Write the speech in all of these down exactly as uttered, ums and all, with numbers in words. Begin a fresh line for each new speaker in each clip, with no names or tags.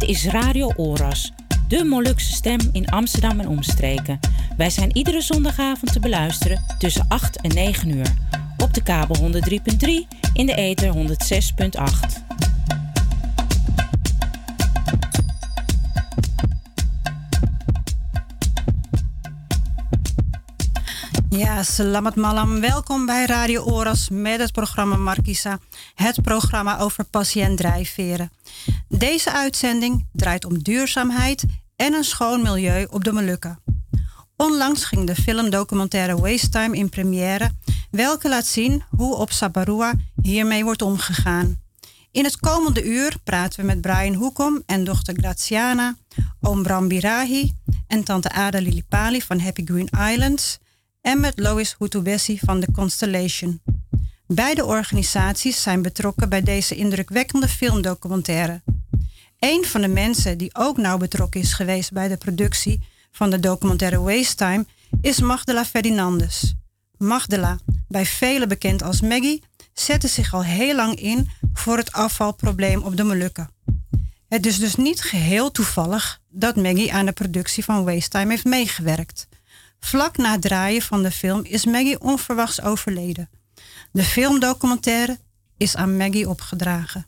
is Radio Oras, de Molukse stem in Amsterdam en omstreken. Wij zijn iedere zondagavond te beluisteren tussen acht en negen uur. Op de kabel honderd drie komma drie, in de ether honderd zes komma acht.
Ja, selamat malam. Welkom bij Radio Oras met het programma Markisa. Het programma over passie en drijfveren. Deze uitzending draait om duurzaamheid en een schoon milieu op de Molukken. Onlangs ging de filmdocumentaire Waste Time in première, welke laat zien hoe op Sabarua hiermee wordt omgegaan. In het komende uur praten we met Brian Hoekom en dochter Graziana, oom Bram Birahi en tante Ada Lilipali van Happy Green Islands en met Lois Hutubesi van The Constellation. Beide organisaties zijn betrokken bij deze indrukwekkende filmdocumentaire. Een van de mensen die ook nauw betrokken is geweest bij de productie van de documentaire Waste Time is Magdala Ferdinandes. Magdala, bij velen bekend als Maggie, zette zich al heel lang in voor het afvalprobleem op de Molukken. Het is dus niet geheel toevallig dat Maggie aan de productie van Waste Time heeft meegewerkt. Vlak na het draaien van de film is Maggie onverwachts overleden. De filmdocumentaire is aan Maggie opgedragen.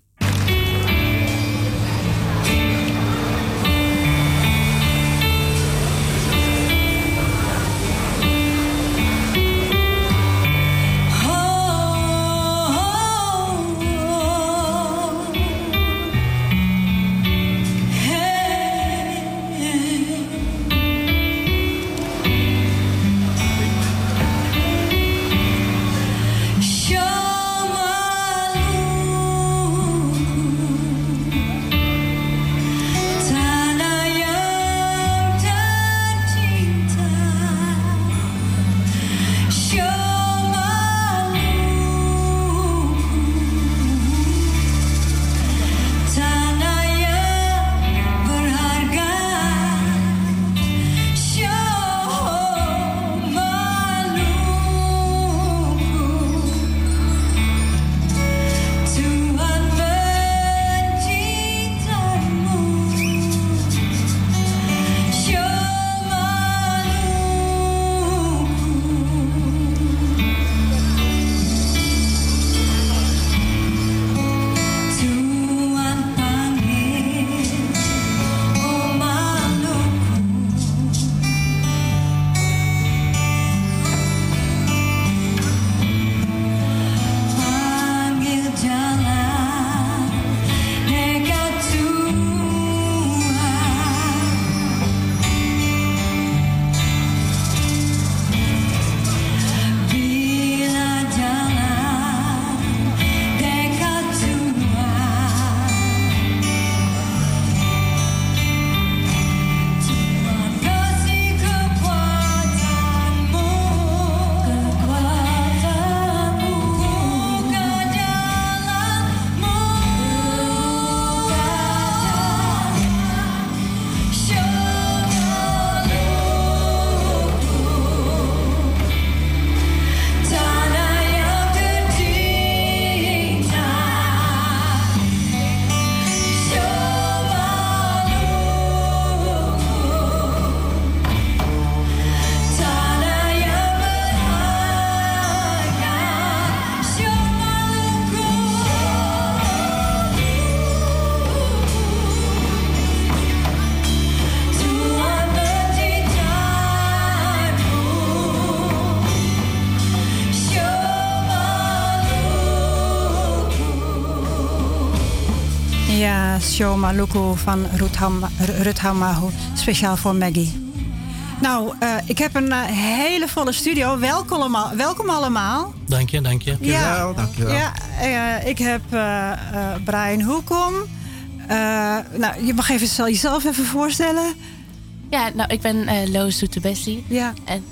Show Maluku van Ruth Hamahu, speciaal voor Maggie. Nou, uh, ik heb een uh, hele volle studio. Welkom allemaal. Welkom allemaal.
Dank je, dank je.
Ja, dank je wel. Ja, uh, ik heb uh, uh, Brian Hoekom. Uh, nou, je mag even jezelf even voorstellen.
Ja, nou, ik ben uh, Lois Hutubesi.
Ja.
En...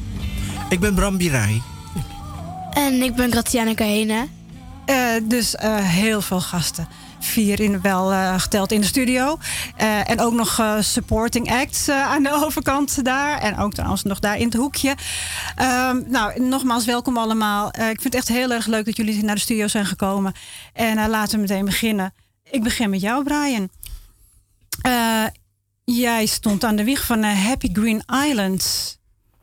Ik ben Bram Birahi.
En ik ben Graziana Kahene.
Uh, dus uh, heel veel gasten. Vier in, wel uh, geteld in de studio. Uh, en ook nog uh, supporting acts uh, aan de overkant daar. En ook trouwens nog daar in het hoekje. Um, nou, nogmaals welkom allemaal. Uh, ik vind het echt heel erg leuk dat jullie naar de studio zijn gekomen. En uh, laten we meteen beginnen. Ik begin met jou, Brian. uh, jij stond aan de wieg van uh, Happy Green Islands.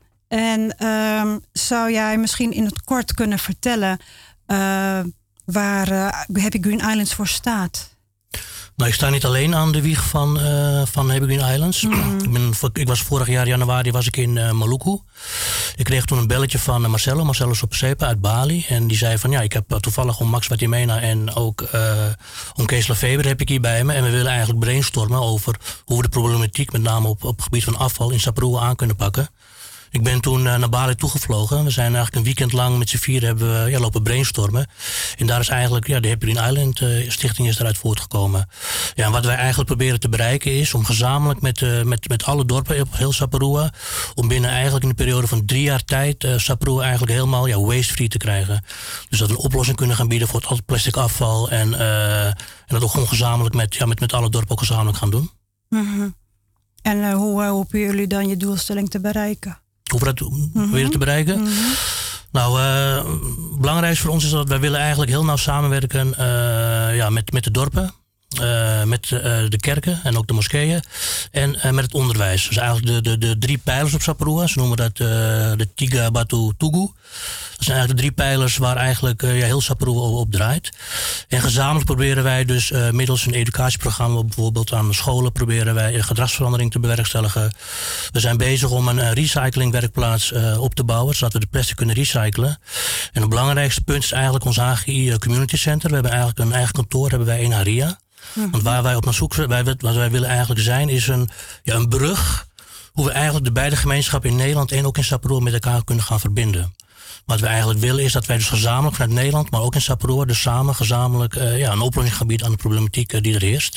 En uh, zou jij misschien in het kort kunnen vertellen uh, waar uh, Happy Green Islands voor staat?
Nou, ik sta niet alleen aan de wieg van, uh, van Happy Green Islands. Mm. Ik, ben, ik was vorig jaar januari was ik in uh, Maluku. Ik kreeg toen een belletje van uh, Marcelo, Marcelo Sopesepa uit Bali. En die zei van ja, ik heb uh, toevallig om Max Watimena en ook uh, om Kees Lefever heb ik hier bij me. En we willen eigenlijk brainstormen over hoe we de problematiek met name op, op het gebied van afval in Saparua aan kunnen pakken. Ik ben toen uh, naar Bali toegevlogen. We zijn eigenlijk een weekend lang met z'n vier hebben we ja, lopen brainstormen. En daar is eigenlijk ja, de Happy Green Island uh, stichting is eruit voortgekomen. Ja, en wat wij eigenlijk proberen te bereiken is om gezamenlijk met, uh, met, met alle dorpen op heel Saparua, om binnen eigenlijk in een periode van drie jaar tijd uh, Saparua eigenlijk helemaal ja, waste-free te krijgen. Dus dat we een oplossing kunnen gaan bieden voor het plastic afval. En, uh, en dat ook gewoon gezamenlijk met, ja, met, met alle dorpen ook gezamenlijk gaan doen.
Mm-hmm. En uh, hoe uh, hopen jullie dan je doelstelling te bereiken?
Hoe we dat mm-hmm. weer te bereiken? Mm-hmm. Nou, uh, belangrijk voor ons is dat wij willen eigenlijk heel nauw samenwerken uh, ja, met, met de dorpen. Uh, met uh, de kerken en ook de moskeeën. En uh, met het onderwijs. Dus eigenlijk de, de, de drie pijlers op Saparua. Ze noemen dat uh, de Tiga Batu Tugu. Dat zijn eigenlijk de drie pijlers waar eigenlijk uh, ja, heel Saparua op, op draait. En gezamenlijk proberen wij dus uh, middels een educatieprogramma, bijvoorbeeld aan de scholen, proberen wij gedragsverandering te bewerkstelligen. We zijn bezig om een uh, recyclingwerkplaats uh, op te bouwen, zodat we de plastic kunnen recyclen. En het belangrijkste punt is eigenlijk ons H G I Community Center. We hebben eigenlijk een eigen kantoor, hebben wij in Haria. Mm-hmm. Want waar wij op naar zoek wij, wat wij willen eigenlijk zijn, is een, ja, een brug. Hoe we eigenlijk de beide gemeenschappen in Nederland en ook in Saparua met elkaar kunnen gaan verbinden. Wat we eigenlijk willen is dat wij dus gezamenlijk vanuit Nederland, maar ook in Saparua, dus samen gezamenlijk uh, ja, een oplossing gaan bieden aan de problematiek uh, die er heerst.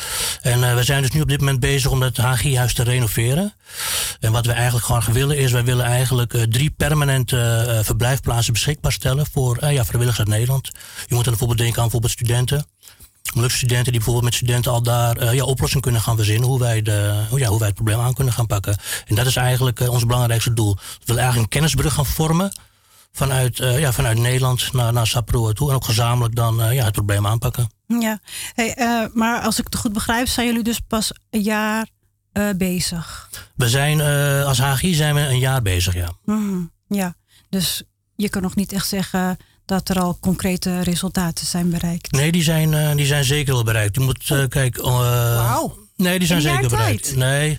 En uh, we zijn dus nu op dit moment bezig om het H G I-huis te renoveren. En wat we eigenlijk gewoon willen is, wij willen eigenlijk uh, drie permanente uh, verblijfplaatsen beschikbaar stellen voor uh, ja, vrijwilligers uit Nederland. Je moet dan bijvoorbeeld denken aan bijvoorbeeld studenten. Studenten die bijvoorbeeld met studenten al daar uh, ja, oplossingen kunnen gaan verzinnen. Hoe wij, de, hoe, ja, hoe wij het probleem aan kunnen gaan pakken. En dat is eigenlijk uh, ons belangrijkste doel. We willen eigenlijk een kennisbrug gaan vormen. Vanuit, uh, ja, vanuit Nederland naar, naar Saparua toe. En ook gezamenlijk dan uh, ja, het probleem aanpakken.
Ja, hey, uh, maar als ik het goed begrijp, zijn jullie dus pas een jaar uh, bezig?
We zijn uh, als H G I zijn we een jaar bezig, ja.
Mm-hmm, ja, dus je kan nog niet echt zeggen dat er al concrete resultaten zijn bereikt.
Nee, die zijn, uh, die zijn zeker wel bereikt. Je moet uh, kijken. Uh,
Wauw.
Nee, die zijn
een
zeker bereikt.
Tijd.
Nee.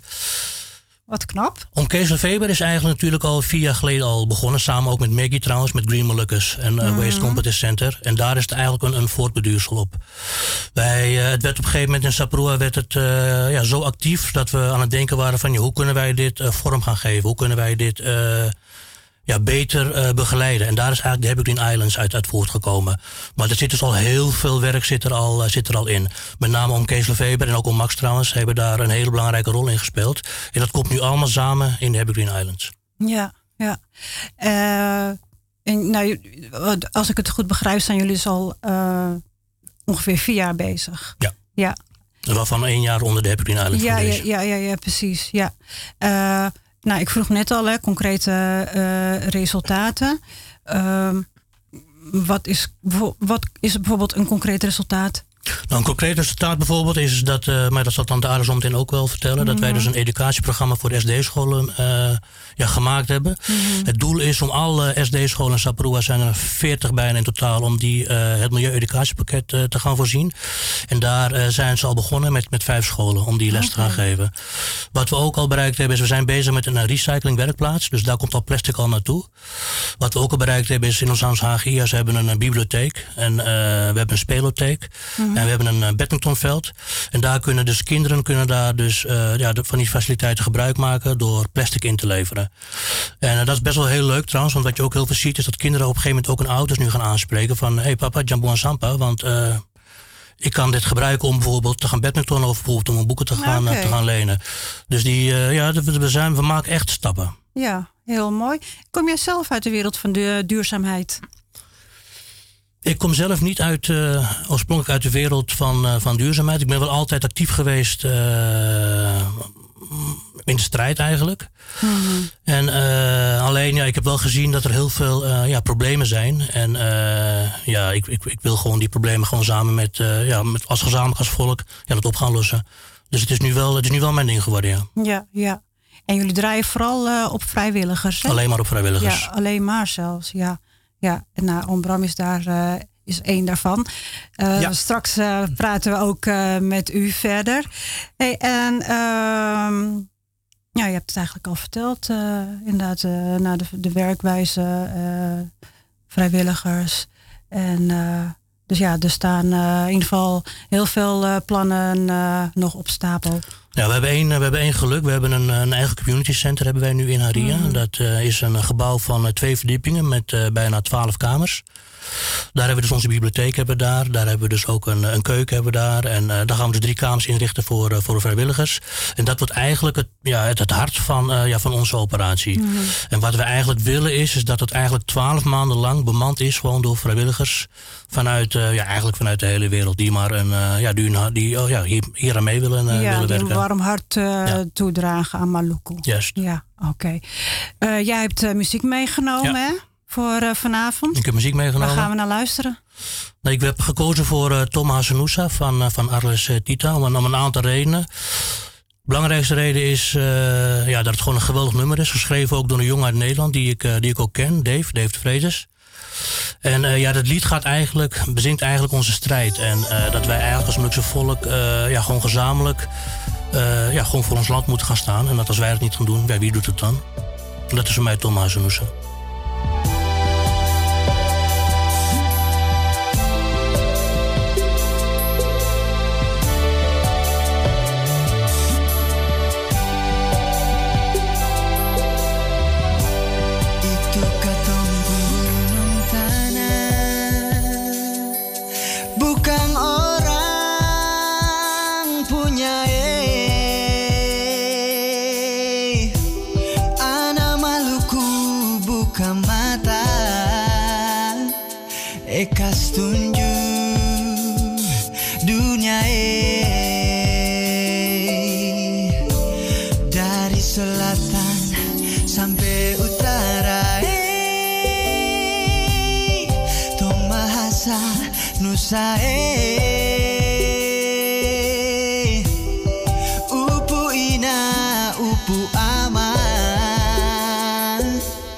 Wat knap.
Om Kees Lefever is eigenlijk natuurlijk al vier jaar geleden al begonnen. Samen ook met Maggie trouwens, met Green Moluccas en uh, mm-hmm. Waste Competence Center. En daar is het eigenlijk een, een voortbeduursel op. Wij, uh, het werd op een gegeven moment in Saparua werd het uh, ja, zo actief dat we aan het denken waren van ja, hoe kunnen wij dit uh, vorm gaan geven? Hoe kunnen wij dit uh, ja, beter uh, begeleiden? En daar is eigenlijk de Happy Green Islands uit, uit voortgekomen. Maar er zit dus al heel veel werk zit er al, uh, zit er al in. Met name om Kees Lefever en ook om Max trouwens hebben daar een hele belangrijke rol in gespeeld. En dat komt nu allemaal samen in de Happy Green Islands.
Ja, ja. Uh, en, nou, als ik het goed begrijp, zijn jullie dus al uh, ongeveer vier jaar bezig.
Ja.
Ja.
Waarvan één jaar onder de Happy Green Islands.
Ja, ja, ja, ja, ja, precies. Ja. Uh, nou, ik vroeg net al, hè, concrete uh, resultaten. Uh, wat, is, wat is bijvoorbeeld een concreet resultaat?
Nou, een concreet resultaat bijvoorbeeld is dat, uh, maar dat zal Tante Aarde zo meteen ook wel vertellen, mm-hmm. dat wij dus een educatieprogramma voor S D-scholen uh, ja, gemaakt hebben. Mm-hmm. Het doel is om alle S D-scholen in Saparua, zijn er veertig bijna in totaal, om die uh, het milieu-educatiepakket uh, te gaan voorzien. En daar uh, zijn ze al begonnen met, met vijf scholen om die les okay. te gaan geven. Wat we ook al bereikt hebben is, we zijn bezig met een recyclingwerkplaats, dus daar komt al plastic al naartoe. Wat we ook al bereikt hebben is, in ons H G I's hebben een, een bibliotheek en uh, we hebben een spelotheek. Mm-hmm. En we hebben een uh, badmintonveld. En daar kunnen dus kinderen kunnen daar dus uh, ja, de, van die faciliteiten gebruik maken door plastic in te leveren. En uh, dat is best wel heel leuk trouwens, want wat je ook heel veel ziet is dat kinderen op een gegeven moment ook hun ouders nu gaan aanspreken van hé hey, papa, jambu en sampa, want uh, ik kan dit gebruiken om bijvoorbeeld te gaan badmintonnen of bijvoorbeeld om boeken te gaan, okay. uh, te gaan lenen. Dus die, uh, ja, we, zijn, we maken echt stappen.
Ja, heel mooi. Kom jij zelf uit de wereld van de duurzaamheid?
Ik kom zelf niet uit, uh, oorspronkelijk uit de wereld van, uh, van duurzaamheid. Ik ben wel altijd actief geweest uh, in de strijd eigenlijk. Mm-hmm. En uh, alleen, ja, ik heb wel gezien dat er heel veel uh, ja, problemen zijn. En uh, ja, ik, ik, ik wil gewoon die problemen gewoon samen met, uh, ja, met als gezamenlijk als volk ja, dat op gaan lossen. Dus het is nu wel, het is nu wel mijn ding geworden, ja.
Ja, ja. En jullie draaien vooral uh, op vrijwilligers, hè?
Alleen maar op vrijwilligers.
Ja, alleen maar zelfs, ja. ja. En nou, Oom Bram is daar uh, is één daarvan. Uh, ja. Straks uh, praten we ook uh, met u verder. Hey, en uh, ja, je hebt het eigenlijk al verteld. Uh, inderdaad, uh, naar de, de werkwijze, uh, vrijwilligers. En uh, dus ja, er staan uh, in ieder geval heel veel uh, plannen uh, nog op stapel.
Ja, we hebben één, we hebben één geluk. We hebben een, een eigen community center hebben wij nu in Haria. Mm. Dat uh, is een gebouw van uh, twee verdiepingen met uh, bijna twaalf kamers. Daar hebben we dus onze bibliotheek hebben we daar. Daar hebben we dus ook een, een keuken hebben we daar. En uh, daar gaan we dus drie kamers inrichten voor, uh, voor de vrijwilligers. En dat wordt eigenlijk het, ja, het, het hart van, uh, ja, van onze operatie. Mm. En wat we eigenlijk willen is, is dat het eigenlijk twaalf maanden lang bemand is gewoon door vrijwilligers. Vanuit, uh, ja, eigenlijk vanuit de hele wereld. Die maar een, uh, ja, die, die oh, ja, hier, hier aan mee willen, uh,
ja,
willen werken.
Ja, een warm hart uh, ja. toedragen aan Maluku.
Juist.
Ja, oké. Okay. Uh, jij hebt uh, muziek meegenomen, ja. hè? Voor uh, vanavond.
Ik heb muziek meegenomen.
Waar gaan we naar luisteren?
Nou, ik heb gekozen voor uh, Tom Hazenusa van, uh, van Arles uh, Tita. Om, om een aantal redenen. De belangrijkste reden is uh, ja, dat het gewoon een geweldig nummer is. Geschreven ook door een jongen uit Nederland die ik, uh, die ik ook ken. Dave, Dave de Vredes. En uh, ja, dat lied gaat eigenlijk, bezingt eigenlijk onze strijd. En uh, dat wij eigenlijk als Molukse volk uh, ja, gewoon gezamenlijk uh, ja, gewoon voor ons land moeten gaan staan. En dat als wij het niet gaan doen, ja, wie doet het dan? En dat is voor mij Tom Hazenusa.
Ekas tunjuk dunia eh dari selatan sampai utara eh Tomahasa Nusa eh upu ina upu aman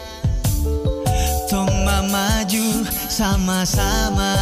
Toma maju sama-sama.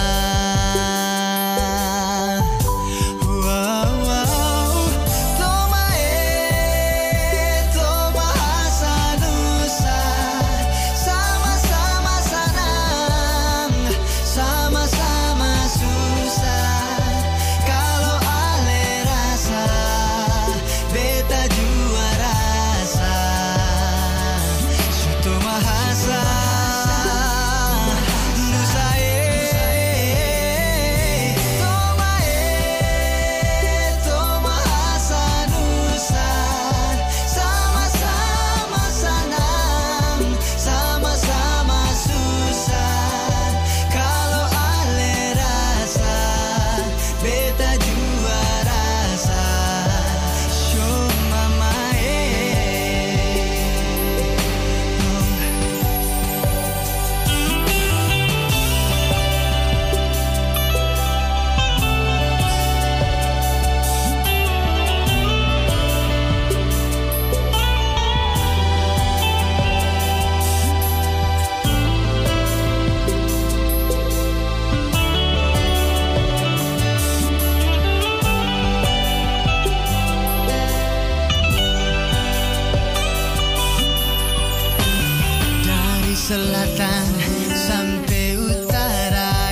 Selatan sampai utara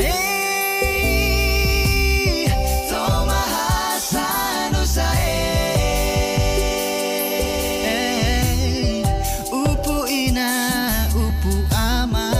eh Tomahasa Nusa eh upu ina upu aman.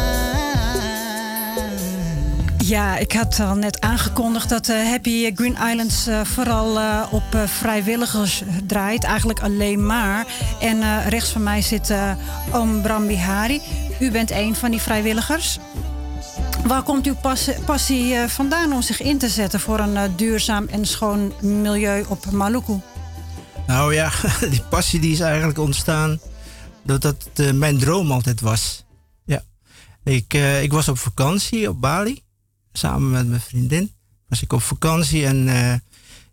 Ja, ik had al net aangekondigd dat uh, Happy Green Islands uh, vooral uh, op uh, vrijwilligers draait. Eigenlijk alleen maar. En uh, rechts van mij zit uh, Oom Bram Bihari. U bent een van die vrijwilligers. Waar komt uw passie, passie uh, vandaan om zich in te zetten voor een uh, duurzaam en schoon milieu op Maluku?
Nou ja, die passie die is eigenlijk ontstaan doordat het uh, mijn droom altijd was. Ja. Ik, uh, ik was op vakantie op Bali. Samen met mijn vriendin was ik op vakantie. En uh,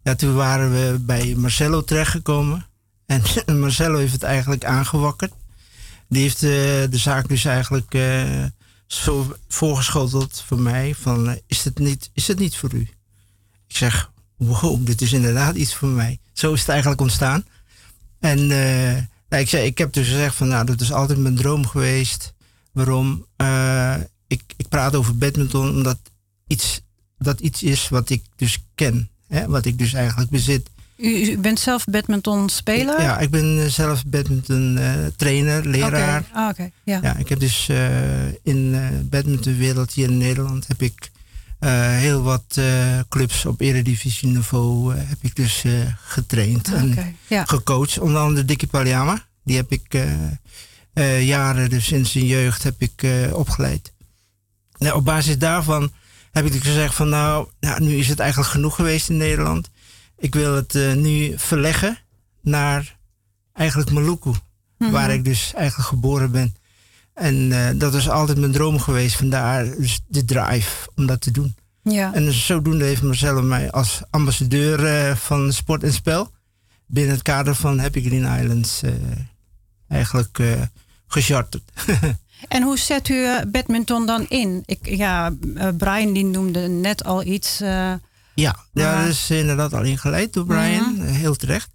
ja, toen waren we bij Marcelo terechtgekomen. En Marcelo heeft het eigenlijk aangewakkerd. Die heeft uh, de zaak dus eigenlijk uh, zo voorgeschoteld voor mij. Van, uh, is, het niet, is het niet voor u? Ik zeg, wow, dit is inderdaad iets voor mij. Zo is het eigenlijk ontstaan. En uh, nou, ik, zei, ik heb dus gezegd van, nou, dat is altijd mijn droom geweest. Waarom? Uh, ik, ik praat over badminton omdat iets, dat iets is wat ik dus ken. Hè? Wat ik dus eigenlijk bezit.
U, u bent zelf badminton speler?
Ja, ik ben zelf badminton uh, trainer, leraar.
Okay. Ah, okay. ja.
Ja, ik heb dus uh, in de uh, badmintonwereld hier in Nederland heb ik uh, heel wat uh, clubs op eredivisieniveau uh, heb ik dus uh, getraind
Okay.
en
ja.
gecoacht. Onder andere Dickie Paliama. Die heb ik uh, uh, jaren, dus sinds zijn jeugd, heb ik uh, opgeleid. Nou, op basis daarvan heb ik dus gezegd van nou, nou, nu is het eigenlijk genoeg geweest in Nederland. Ik wil het uh, nu verleggen naar eigenlijk Maluku. Mm-hmm. Waar ik dus eigenlijk geboren ben. En uh, dat is altijd mijn droom geweest. Vandaar dus de drive om dat te doen.
Ja.
En dus zodoende heeft Marcelo mij als ambassadeur uh, van sport en spel binnen het kader van Happy Green Islands uh, eigenlijk uh, gecharterd.
En hoe zet u uh, badminton dan in? Ik, ja, uh, Brian die noemde net al iets. Uh,
ja, ja,
maar...
dat is inderdaad al ingeleid door Brian. Mm-hmm. Heel terecht.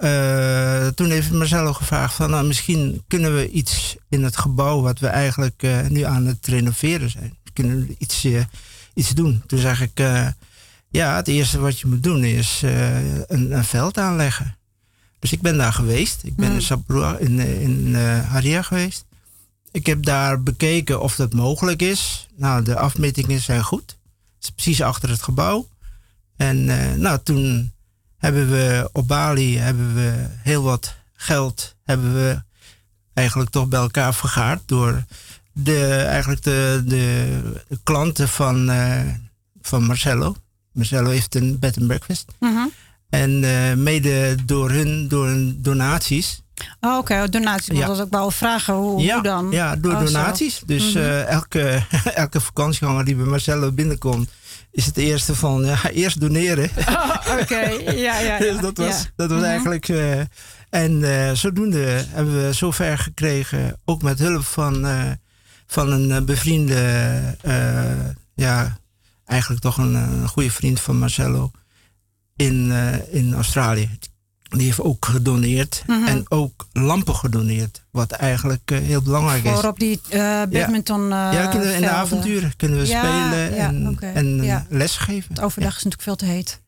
Uh, toen heeft Marcelo gevraagd van nou, misschien kunnen we iets in het gebouw wat we eigenlijk uh, nu aan het renoveren zijn. Kunnen we iets, uh, iets doen? Toen zeg ik, uh, ja, het eerste wat je moet doen is uh, een, een veld aanleggen. Dus ik ben daar geweest. Ik ben mm. in Sabrua, in, in uh, Haria geweest. Ik heb daar bekeken of dat mogelijk is. Nou, de afmetingen zijn goed. Het is precies achter het gebouw. En uh, nou, toen hebben we op Bali hebben we heel wat geld hebben we eigenlijk toch bij elkaar vergaard door de, eigenlijk de, de, de klanten van, uh, van Marcelo. Marcelo heeft een bed and breakfast. Mm-hmm. En uh, mede door hun, door hun donaties.
Oh, oké, okay. donaties. Ja. Dat ik wel vragen hoe,
ja,
hoe dan? Ja,
door
oh,
donaties. Zo. Dus mm-hmm. uh, elke, elke vakantieganger die bij Marcelo binnenkomt, is het eerste van, ja, eerst doneren.
Oh, oké, okay. ja, ja, ja.
Dus dat was,
ja.
dat was mm-hmm. eigenlijk... Uh, en uh, zodoende hebben we zover gekregen, ook met hulp van, uh, van een bevriende, uh, ja, eigenlijk toch een, een goede vriend van Marcelo in, uh, in Australië. Die heeft ook gedoneerd mm-hmm. en ook lampen gedoneerd, wat eigenlijk uh, heel belangrijk
Voor
is.
Voor op die uh, badminton uh,
Ja, kunnen we in de avonturen kunnen we ja, spelen
ja,
en,
okay.
en
ja.
lesgeven.
Het overdag
ja.
is natuurlijk veel te heet.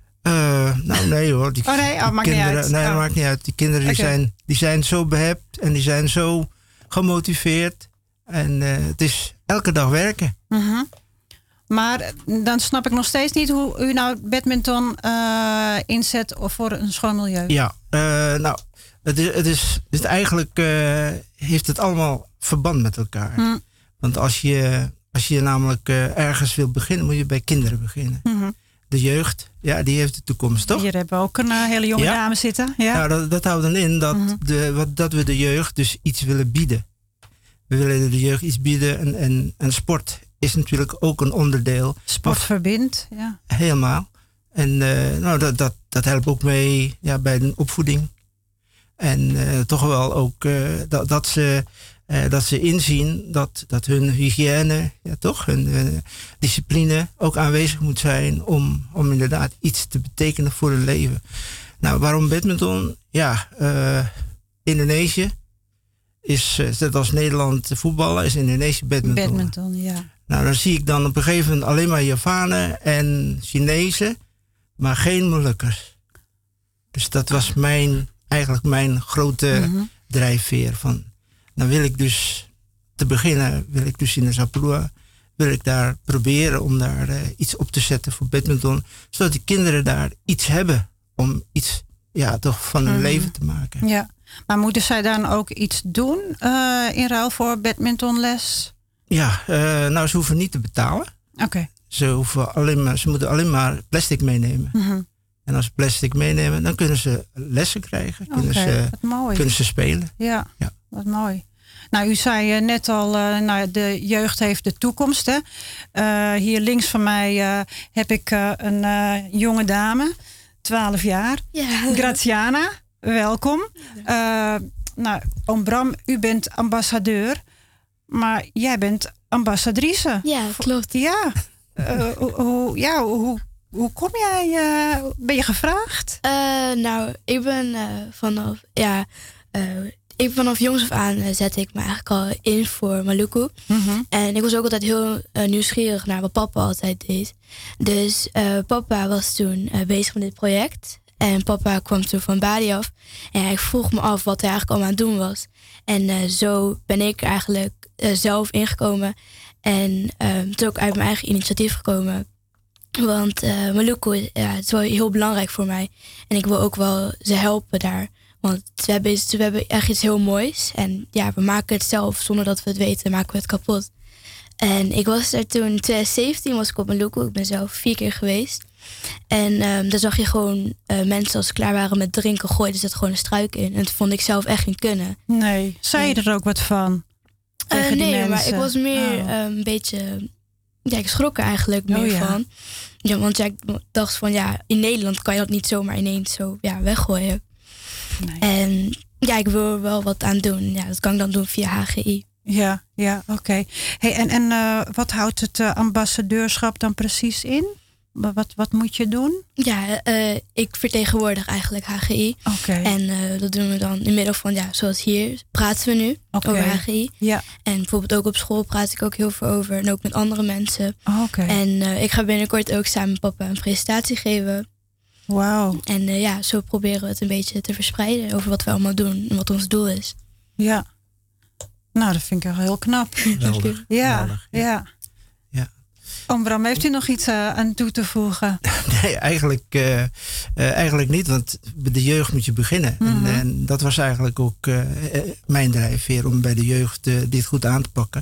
Uh, nou nee hoor. Die,
oh nee, oh,
die
maakt
kinderen,
niet uit.
Nee, dat
oh.
maakt niet uit. Die kinderen die, okay. zijn, die zijn zo behept en die zijn zo gemotiveerd. En uh, het is elke dag werken.
Mm-hmm. Maar dan snap ik nog steeds niet hoe u nou badminton uh, inzet voor een schoon milieu.
Ja, uh, nou, het is, het is, het is eigenlijk uh, heeft het allemaal verband met elkaar. Mm. Want als je, als je namelijk uh, ergens wil beginnen, moet je bij kinderen beginnen. Mm-hmm. De jeugd, ja, die heeft de toekomst, toch?
Hier hebben we ook een uh, hele jonge ja. dame zitten. Ja,
nou, dat, dat houdt dan in dat, mm-hmm. de, wat, dat we de jeugd dus iets willen bieden. We willen de jeugd iets bieden en, en, en sport is natuurlijk ook een onderdeel.
Sport verbindt, ja.
Helemaal. En uh, nou, dat, dat, dat helpt ook mee ja, bij de opvoeding. En uh, toch wel ook uh, dat, dat, ze, uh, dat ze inzien dat, dat hun hygiëne, ja, toch, hun uh, discipline ook aanwezig moet zijn om, om inderdaad iets te betekenen voor hun leven. Nou, waarom badminton? Ja, uh, Indonesië is, uh, net als Nederland voetballen, is Indonesië badminton.
Badminton, ja.
Nou, dan zie ik dan op een gegeven moment alleen maar Javanen en Chinezen, maar geen Molukkers. Dus dat was mijn, eigenlijk mijn grote mm-hmm. drijfveer. Van, dan wil ik dus, te beginnen, wil ik dus in de Sabrua, wil ik daar proberen om daar uh, iets op te zetten voor badminton, zodat die kinderen daar iets hebben om iets, ja, toch van hun mm-hmm. leven te maken.
Ja, maar moeten zij dan ook iets doen uh, in ruil voor badmintonles?
Ja, uh, nou, ze hoeven niet te betalen.
Oké. Okay.
Ze, hoeven alleen maar, ze moeten alleen maar plastic meenemen. Mm-hmm. En als ze plastic meenemen, dan kunnen ze lessen krijgen. Kunnen, okay, ze, wat mooi. Kunnen ze spelen.
Ja, ja, wat mooi. Nou, u zei uh, net al, uh, nou, de jeugd heeft de toekomst. Hè? Uh, hier links van mij uh, heb ik uh, een uh, jonge dame. twaalf jaar.
Ja.
Graziana, welkom. Uh, nou, oom Bram, u bent ambassadeur. Maar jij bent ambassadrice.
Ja, klopt.
Ja. Uh, hoe, ja, hoe, hoe kom jij? Uh, ben je gevraagd?
Uh, nou, ik ben uh, vanaf... Ja, uh, ik vanaf jongs af aan uh, zette ik me eigenlijk al in voor Maluku. Mm-hmm. En ik was ook altijd heel uh, nieuwsgierig naar wat papa altijd deed. Dus uh, papa was toen uh, bezig met dit project. En papa kwam toen van Bali af. En hij vroeg me af wat hij eigenlijk allemaal aan het doen was. En uh, zo ben ik eigenlijk uh, zelf ingekomen. En uh, het is ook uit mijn eigen initiatief gekomen. Want uh, Maluku, ja, het is wel heel belangrijk voor mij. En ik wil ook wel ze helpen daar. Want we hebben, we hebben echt iets heel moois. En ja, we maken het zelf. Zonder dat we het weten, maken we het kapot. En ik was er toen, in twintig zeventien was ik op Maluku. Ik ben zelf vier keer geweest. En um, daar zag je gewoon uh, mensen als ze klaar waren met drinken, gooiden ze het gewoon een struik in. En dat vond ik zelf echt niet kunnen.
Nee, zei je er ook wat van?
Uh, nee, maar ik was meer oh. uh, een beetje... Ja, ik schrok er eigenlijk meer oh, ja. van. Ja, want ja, ik dacht van, ja, in Nederland kan je dat niet zomaar ineens zo ja, weggooien. Nee. En ja, ik wil er wel wat aan doen. Ja, dat kan ik dan doen via H G I.
Ja, ja, oké. Okay. Hey, en en uh, wat houdt het uh, ambassadeurschap dan precies in? Wat, wat moet je doen?
Ja, uh, ik vertegenwoordig eigenlijk H G I.
Okay.
En uh, dat doen we dan in middel van, ja, zoals hier praten we nu okay. over H G I.
Ja.
En bijvoorbeeld ook op school praat ik ook heel veel over. En ook met andere mensen.
Okay.
En uh, ik ga binnenkort ook samen met papa een presentatie geven.
Wauw.
En uh, ja, zo proberen we het een beetje te verspreiden over wat we allemaal doen en wat ons doel is.
Ja. Nou, dat vind ik wel heel knap.
Geweldig.
Ja,
Geweldig, ja.
ja.
ja.
Oom Bram, heeft u nog iets uh, aan toe te voegen?
Nee, eigenlijk, uh, uh, eigenlijk niet, want bij de jeugd moet je beginnen. Mm-hmm. En, en dat was eigenlijk ook uh, mijn drijfveer om bij de jeugd uh, dit goed aan te pakken.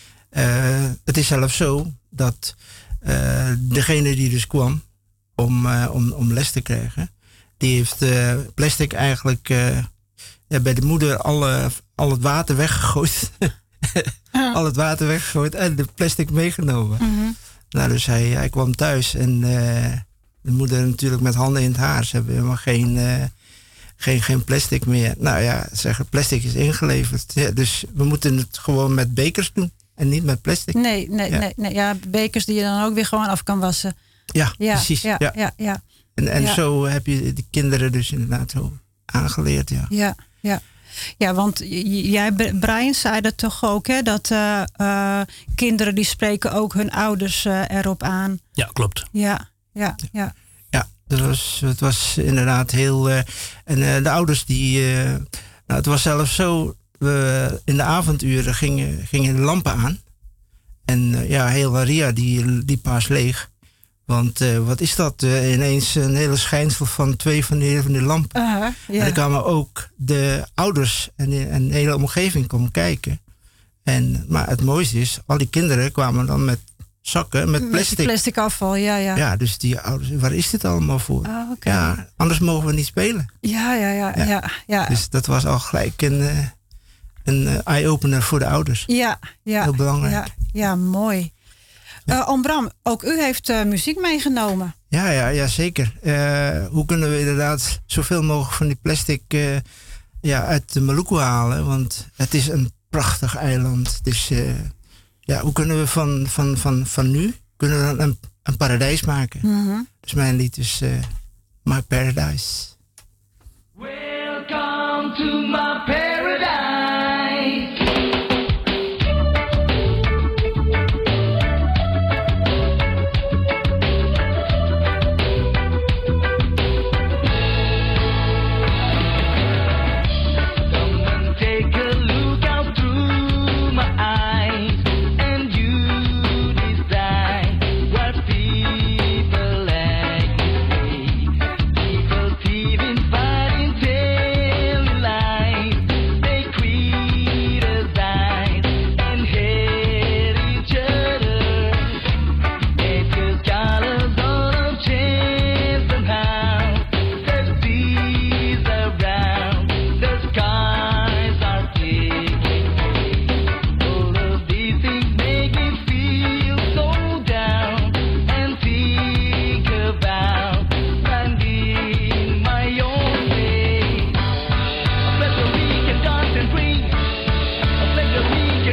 Uh, het is zelfs zo dat uh, degene die dus kwam om, uh, om, om les te krijgen, die heeft uh, plastic eigenlijk uh, ja, bij de moeder alle, al het water weggegooid. ah. Al het water weggegooid en de plastic meegenomen. Mm-hmm. Nou, dus hij, hij kwam thuis en uh, de moeder natuurlijk met handen in het haar. Ze hebben helemaal geen, uh, geen, geen plastic meer. Nou ja, zeggen plastic is ingeleverd. Ja, dus we moeten het gewoon met bekers doen en niet met plastic.
Nee, nee, ja. nee, nee. Ja, bekers die je dan ook weer gewoon af kan wassen.
Ja,
ja
precies.
Ja,
ja.
ja, ja.
En, en
ja.
zo heb je de kinderen dus inderdaad zo aangeleerd. Ja,
ja, ja. Ja, want jij, Brian, zei dat toch ook, hè? Dat uh, uh, kinderen die spreken ook hun ouders uh, erop aan.
Ja, klopt.
Ja, ja, ja.
Ja, dat was, het was inderdaad heel... Uh, en uh, de ouders die... Uh, nou, het was zelfs zo... We, in de avonduren gingen, gingen de lampen aan. En uh, ja, heel Ria die liep paars leeg. Want uh, wat is dat? Uh, ineens een hele schijnsel van twee van die, van die lampen.
Uh-huh, yeah.
En dan kwamen ook de ouders en de, en de hele omgeving komen kijken. En, maar het mooiste is, al die kinderen kwamen dan met zakken, met plastic.
Met plastic afval, ja, ja.
Ja, dus die ouders, waar is dit allemaal voor?
Oh, okay.
Ja, anders mogen we niet spelen.
Ja, ja, ja. ja. ja, ja.
Dus dat was al gelijk een, uh, een eye-opener voor de ouders.
Ja, ja.
Heel belangrijk.
Ja, ja mooi. Ja. Uh, Oom Bram, ook u heeft uh, muziek meegenomen.
Ja, ja, ja zeker. Uh, hoe kunnen we inderdaad zoveel mogelijk van die plastic uh, ja, uit de Maluku halen? Want het is een prachtig eiland. Dus uh, ja, hoe kunnen we van, van, van, van nu kunnen we een, een paradijs maken? Mm-hmm. Dus mijn lied is uh, My Paradise.
Welcome to my paradise. People thieving, fighting, telling lies.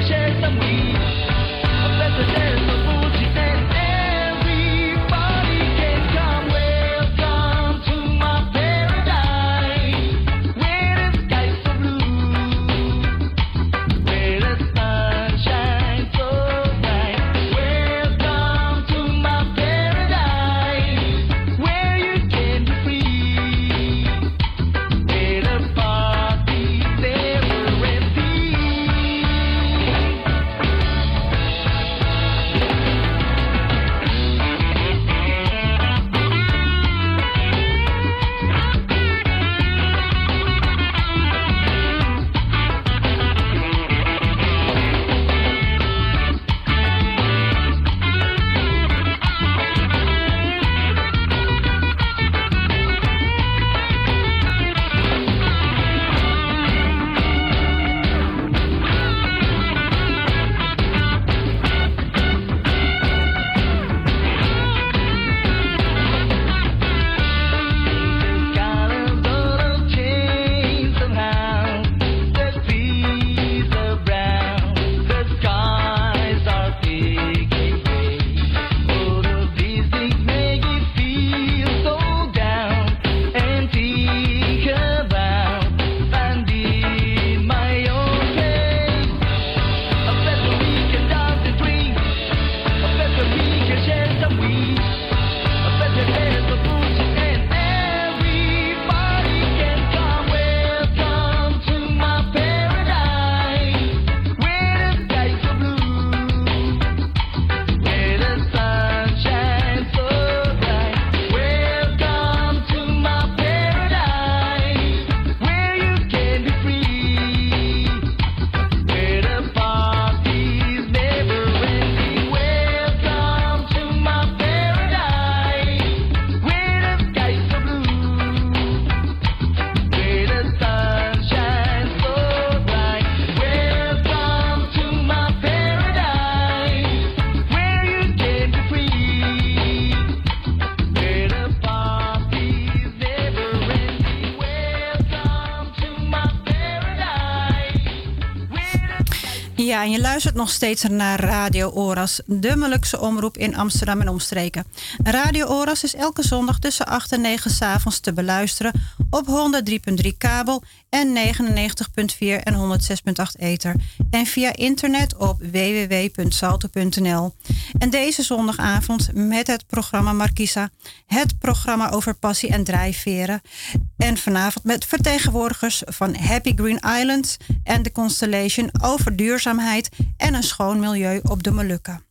Ja, en je luistert nog steeds naar Radio Oras, de Molukse omroep in Amsterdam en omstreken. Radio Oras is elke zondag tussen acht en negen 's avonds te beluisteren op honderddrie komma drie kabel en negenennegentig komma vier en honderdzes komma acht ether. En via internet op w w w punt salto punt n l. En deze zondagavond met het programma Markisa, het programma over passie en drijfveren. En vanavond met vertegenwoordigers van Happy Green Islands en de Constellation over duurzaamheid en een schoon milieu op de Molukken.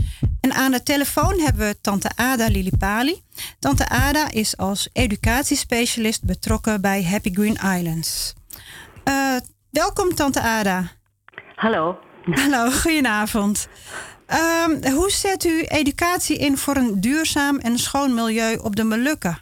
En aan de telefoon hebben we tante Ada Lilipali. Tante Ada is als educatiespecialist betrokken bij Happy Green Islands. Uh, welkom tante Ada.
Hallo.
Hallo, goedenavond. Um, hoe zet u educatie in voor een duurzaam en schoon milieu op de Molukken?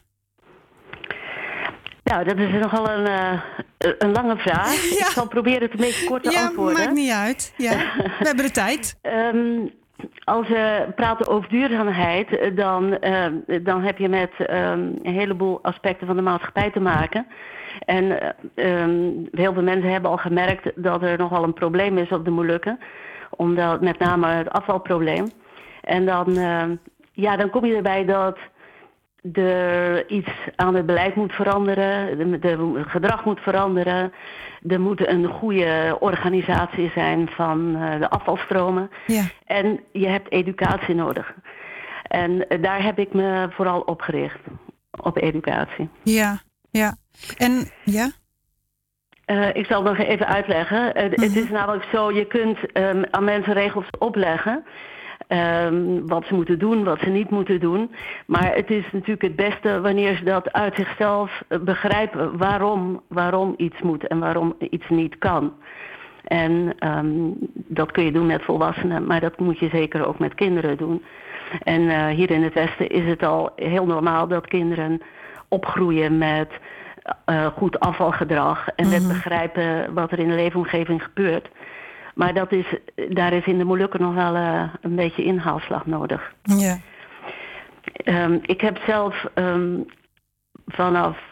Nou, dat is nogal een, uh, een lange vraag. Ja. Ik zal proberen het een beetje kort te
ja,
antwoorden.
Ja, maakt niet uit. Ja. We hebben de tijd.
Um, als we praten over duurzaamheid, dan, uh, dan heb je met um, een heleboel aspecten van de maatschappij te maken. En uh, um, heel veel mensen hebben al gemerkt dat er nogal een probleem is op de Molukken. Omdat, met name het afvalprobleem. En dan, uh, ja, dan kom je erbij dat er iets aan het beleid moet veranderen, de, de gedrag moet veranderen. Er moet een goede organisatie zijn van uh, de afvalstromen. Ja. En je hebt educatie nodig. En uh, daar heb ik me vooral op gericht, op educatie.
Ja, ja. En ja?
Uh, ik zal het nog even uitleggen. Uh, mm-hmm. Het is namelijk zo, je kunt um, aan mensen regels opleggen. Um, wat ze moeten doen, wat ze niet moeten doen. Maar het is natuurlijk het beste wanneer ze dat uit zichzelf begrijpen waarom, waarom iets moet en waarom iets niet kan. En um, dat kun je doen met volwassenen, maar dat moet je zeker ook met kinderen doen. En uh, hier in het Westen is het al heel normaal dat kinderen opgroeien met uh, goed afvalgedrag en mm-hmm. met begrijpen wat er in de leefomgeving gebeurt. Maar dat is, daar is in de Molukken nog wel uh, een beetje inhaalslag nodig.
Ja.
Um, ik heb zelf um, vanaf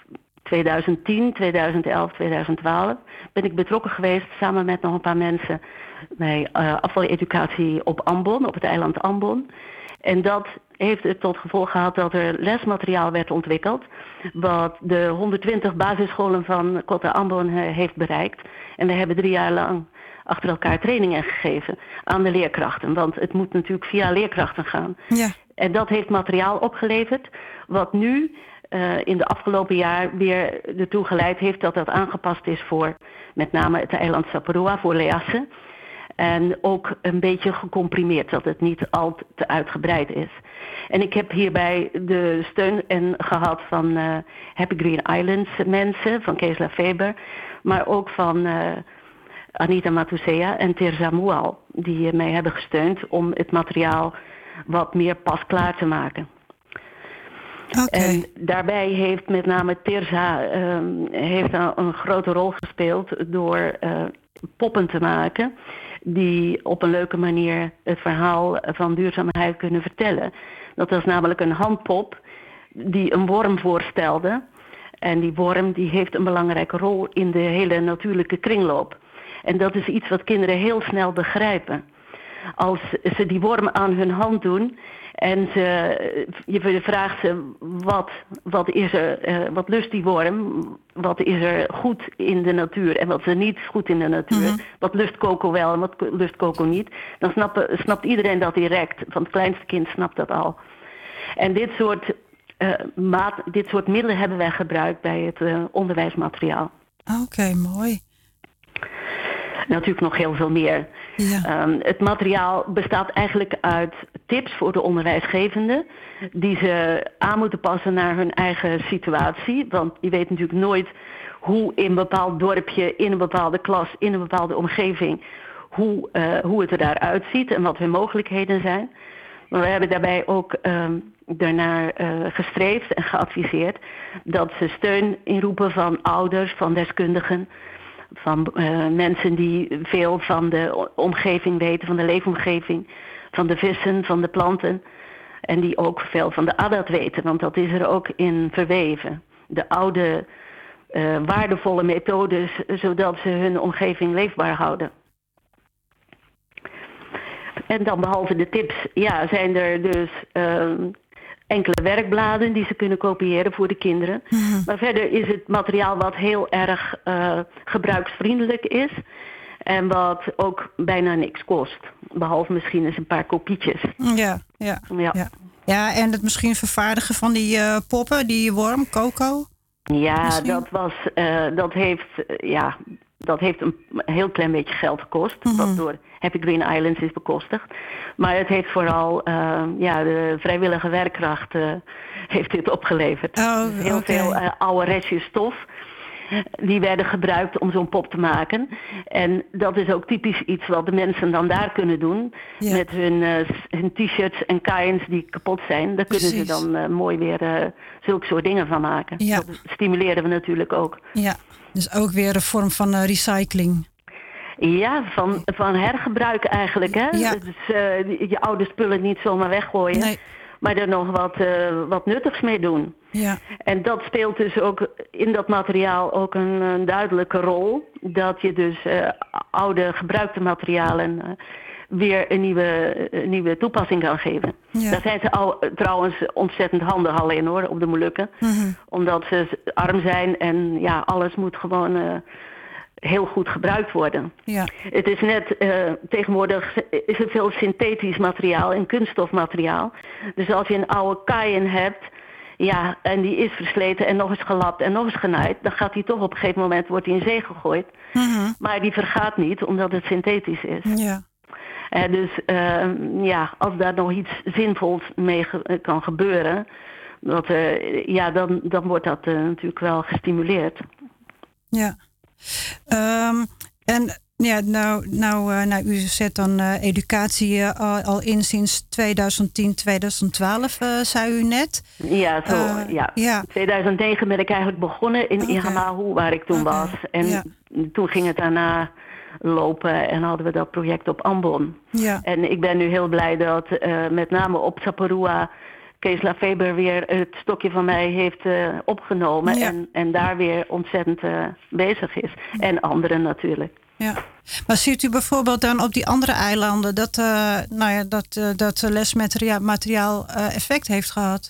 tweeduizend tien, tweeduizend elf, tweeduizend twaalf ben ik betrokken geweest samen met nog een paar mensen bij uh, afvaleducatie op Ambon, op het eiland Ambon. En dat heeft het tot gevolg gehad dat er lesmateriaal werd ontwikkeld, wat de honderdtwintig basisscholen van Kota Ambon uh, heeft bereikt. En we hebben drie jaar lang achter elkaar trainingen gegeven aan de leerkrachten, want het moet natuurlijk via leerkrachten gaan.
Ja.
En dat heeft materiaal opgeleverd, wat nu uh, in de afgelopen jaar weer ertoe geleid heeft dat dat aangepast is voor met name het eiland Saparua, voor Leasse. En ook een beetje gecomprimeerd, dat het niet al te uitgebreid is. En ik heb hierbij de steun en gehad van uh, Happy Green Islands mensen, van Kees Lafeber, maar ook van uh, Anita Matusea en Terza Mual, die mij hebben gesteund om het materiaal wat meer pasklaar te maken.
Okay.
En daarbij heeft met name Terza um, heeft een, een grote rol gespeeld door uh, poppen te maken die op een leuke manier het verhaal van duurzaamheid kunnen vertellen. Dat was namelijk een handpop die een worm voorstelde. En die worm die heeft een belangrijke rol in de hele natuurlijke kringloop. En dat is iets wat kinderen heel snel begrijpen. Als ze die worm aan hun hand doen en ze, je vraagt ze wat, wat, is er, uh, wat lust die worm, wat is er goed in de natuur en wat is er niet goed in de natuur. Mm-hmm. Wat lust Coco wel en wat lust Coco niet. Dan snapt, snapt iedereen dat direct. Van het kleinste kind snapt dat al. En dit soort, uh, maat, dit soort middelen hebben wij gebruikt bij het uh, onderwijsmateriaal.
Oké, okay, mooi.
Natuurlijk nog heel veel meer.
Ja.
Um, het materiaal bestaat eigenlijk uit tips voor de onderwijsgevenden die ze aan moeten passen naar hun eigen situatie. Want je weet natuurlijk nooit hoe in een bepaald dorpje, in een bepaalde klas, in een bepaalde omgeving, hoe, uh, hoe het er daaruit ziet en wat hun mogelijkheden zijn. Maar we hebben daarbij ook um, daarnaar uh, gestreefd en geadviseerd dat ze steun inroepen van ouders, van deskundigen, van uh, mensen die veel van de omgeving weten, van de leefomgeving, van de vissen, van de planten. En die ook veel van de adat weten, want dat is er ook in verweven. De oude, uh, waardevolle methodes, zodat ze hun omgeving leefbaar houden. En dan behalve de tips, ja, zijn er dus uh, enkele werkbladen die ze kunnen kopiëren voor de kinderen. Mm-hmm. Maar verder is het materiaal wat heel erg uh, gebruiksvriendelijk is. En wat ook bijna niks kost. Behalve misschien eens een paar kopietjes.
Ja, ja,
ja.
ja. ja en het misschien vervaardigen van die uh, poppen, die worm, Coco?
Ja,
misschien?
dat was, uh, dat heeft, uh, ja, dat heeft een heel klein beetje geld gekost. Mm-hmm. Wat door Happy Green Islands is bekostigd. Maar het heeft vooral, uh, ja, de vrijwillige werkkracht uh, heeft dit opgeleverd.
Oh,
dus heel
okay.
veel uh, oude restjes stof. Die werden gebruikt om zo'n pop te maken. En dat is ook typisch iets wat de mensen dan daar kunnen doen. Ja. Met hun, uh, hun t-shirts en kains die kapot zijn. Daar kunnen Precies. ze dan uh, mooi weer uh, zulke soort dingen van maken.
Ja.
Dat stimuleren we natuurlijk ook.
Ja, dus ook weer een vorm van uh, recycling.
Ja, van, van hergebruik eigenlijk. Hè?
Ja.
Dus uh, je oude spullen niet zomaar weggooien.
Nee.
Maar er nog wat, uh, wat nuttigs mee doen.
Ja.
En dat speelt dus ook in dat materiaal ook een, een duidelijke rol. Dat je dus uh, oude gebruikte materialen uh, weer een nieuwe, een nieuwe toepassing kan geven. Ja. Daar zijn ze al, trouwens ontzettend handig al in hoor, op de Molukken.
Mm-hmm.
Omdat ze arm zijn en ja, alles moet gewoon Uh, heel goed gebruikt worden.
Ja.
Het is net, uh, tegenwoordig is er veel synthetisch materiaal en kunststofmateriaal. Dus als je een oude kaaien hebt, ja, en die is versleten en nog eens gelapt en nog eens genaaid, dan gaat die toch op een gegeven moment, wordt die in zee gegooid.
Mm-hmm.
Maar die vergaat niet, omdat het synthetisch is.
Ja.
Uh, dus uh, ja, als daar nog iets zinvols mee ge- kan gebeuren, dat, uh, ja, dan, dan wordt dat uh, natuurlijk wel gestimuleerd.
Ja. Um, en ja, nou, nou, uh, nou, u zet dan uh, educatie uh, al, al in sinds twintig tien, twintig twaalf, uh, zei u net.
Ja, zo,
uh,
ja.
ja.
tweeduizend negen ben ik eigenlijk begonnen in okay. Ihanahu, waar ik toen okay. was. En ja. toen ging het daarna lopen en hadden we dat project op Ambon.
Ja.
En ik ben nu heel blij dat uh, met name op Saparua Kees Lafeber weer het stokje van mij heeft uh, opgenomen.
Ja.
En, en daar weer ontzettend uh, bezig is. En anderen natuurlijk.
Ja. Maar ziet u bijvoorbeeld dan op die andere eilanden dat, uh, nou ja, dat, uh, dat lesmateriaal materiaal, uh, effect heeft gehad?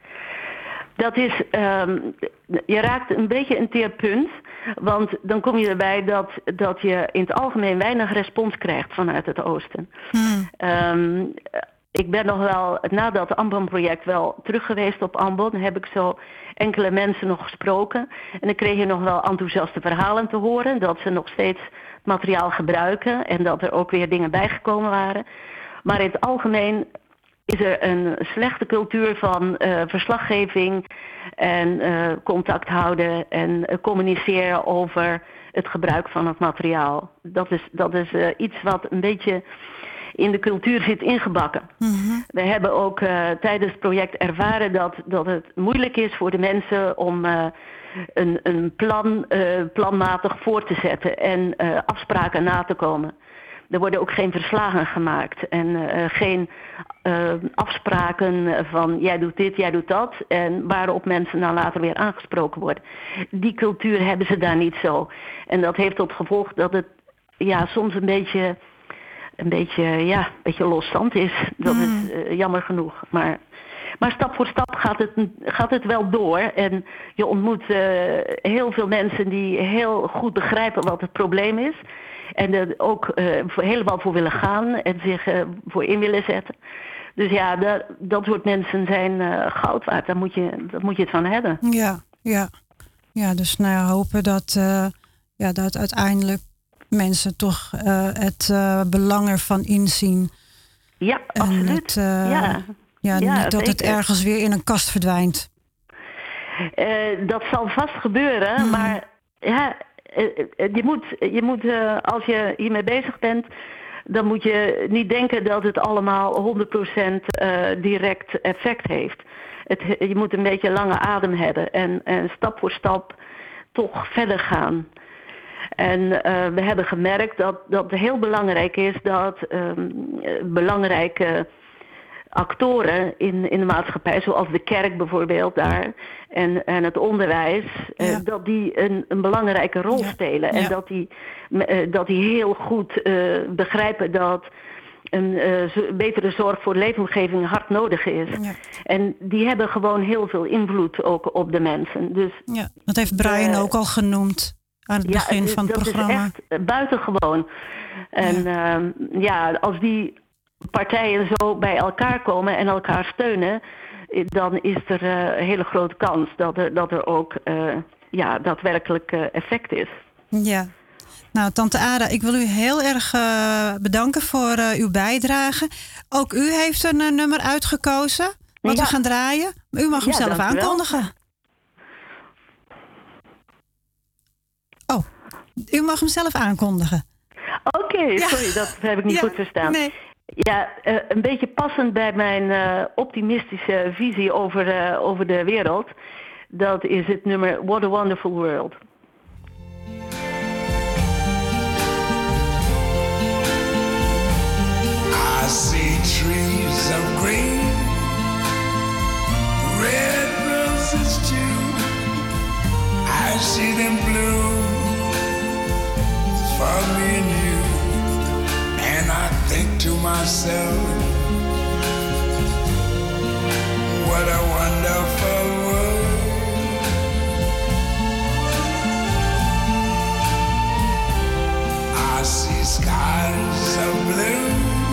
Dat is, um, je raakt een beetje een teer punt. Want dan kom je erbij dat, dat je in het algemeen weinig respons krijgt vanuit het oosten. Hmm. Um, ik ben nog wel, na dat Ambon-project, wel terug geweest op Ambon. Dan heb ik zo enkele mensen nog gesproken. En dan kreeg je nog wel enthousiaste verhalen te horen. Dat ze nog steeds het materiaal gebruiken. En dat er ook weer dingen bijgekomen waren. Maar in het algemeen is er een slechte cultuur van uh, verslaggeving en uh, contact houden en uh, communiceren over het gebruik van het materiaal. Dat is, dat is uh, iets wat een beetje in de cultuur zit ingebakken. Mm-hmm. We hebben ook uh, tijdens het project ervaren dat, dat het moeilijk is voor de mensen om uh, een, een plan uh, planmatig voor te zetten en uh, afspraken na te komen. Er worden ook geen verslagen gemaakt en uh, geen uh, afspraken van jij doet dit, jij doet dat. En waarop mensen dan later weer aangesproken worden. Die cultuur hebben ze daar niet zo. En dat heeft tot gevolg dat het ja, soms een beetje, een beetje, ja, een beetje losstand is. Dat mm. is uh, jammer genoeg. Maar, maar stap voor stap gaat het, gaat het wel door. En je ontmoet uh, heel veel mensen die heel goed begrijpen wat het probleem is. En er ook uh, voor, helemaal voor willen gaan en zich uh, voor in willen zetten. Dus ja, dat, dat soort mensen zijn uh, goud waard. Daar moet, je, daar moet je het van hebben.
Ja, ja. ja dus nou ja, hopen dat, uh, ja, dat uiteindelijk mensen toch uh, het uh, belang ervan inzien.
Ja,
en
absoluut. Het,
uh,
ja.
Ja,
ja,
niet dat
zeker.
het ergens weer in een kast verdwijnt.
Uh, dat zal vast gebeuren, mm. maar ja... Je moet, je moet uh, als je hiermee bezig bent, dan moet je niet denken dat het allemaal honderd procent uh, direct effect heeft. Het, je moet een beetje lange adem hebben en, en stap voor stap toch verder gaan. En uh, we hebben gemerkt dat, dat het heel belangrijk is dat um, belangrijke actoren in, in de maatschappij, zoals de kerk bijvoorbeeld daar en, en het onderwijs, ja. uh, dat die een, een belangrijke rol ja. spelen. En ja. dat, die, uh, dat die heel goed uh, begrijpen dat een uh, betere zorg voor de leefomgeving hard nodig is. Ja. En die hebben gewoon heel veel invloed ook op de mensen. Dus,
ja, dat heeft Brian uh, ook al genoemd aan het begin
ja,
van het
dat
programma.
Dat is echt buitengewoon. En ja, uh, ja als die partijen zo bij elkaar komen en elkaar steunen, dan is er uh, een hele grote kans dat er, dat er ook uh, ja, daadwerkelijk uh, effect is.
Ja. Nou, tante Ada, ik wil u heel erg uh, bedanken voor uh, uw bijdrage. Ook u heeft een uh, nummer uitgekozen wat ja. we gaan draaien. U mag hem ja, zelf aankondigen. Oh, u mag hem zelf aankondigen.
Oké, okay, ja. sorry, dat heb ik niet ja, goed verstaan. Nee. Ja, uh, een beetje passend bij mijn uh, optimistische visie over, uh, over de wereld. Dat is het nummer What a Wonderful World.
I see trees of green, red roses too. I see them bloom for me and you. And I think to myself, what a wonderful world. I see skies of blue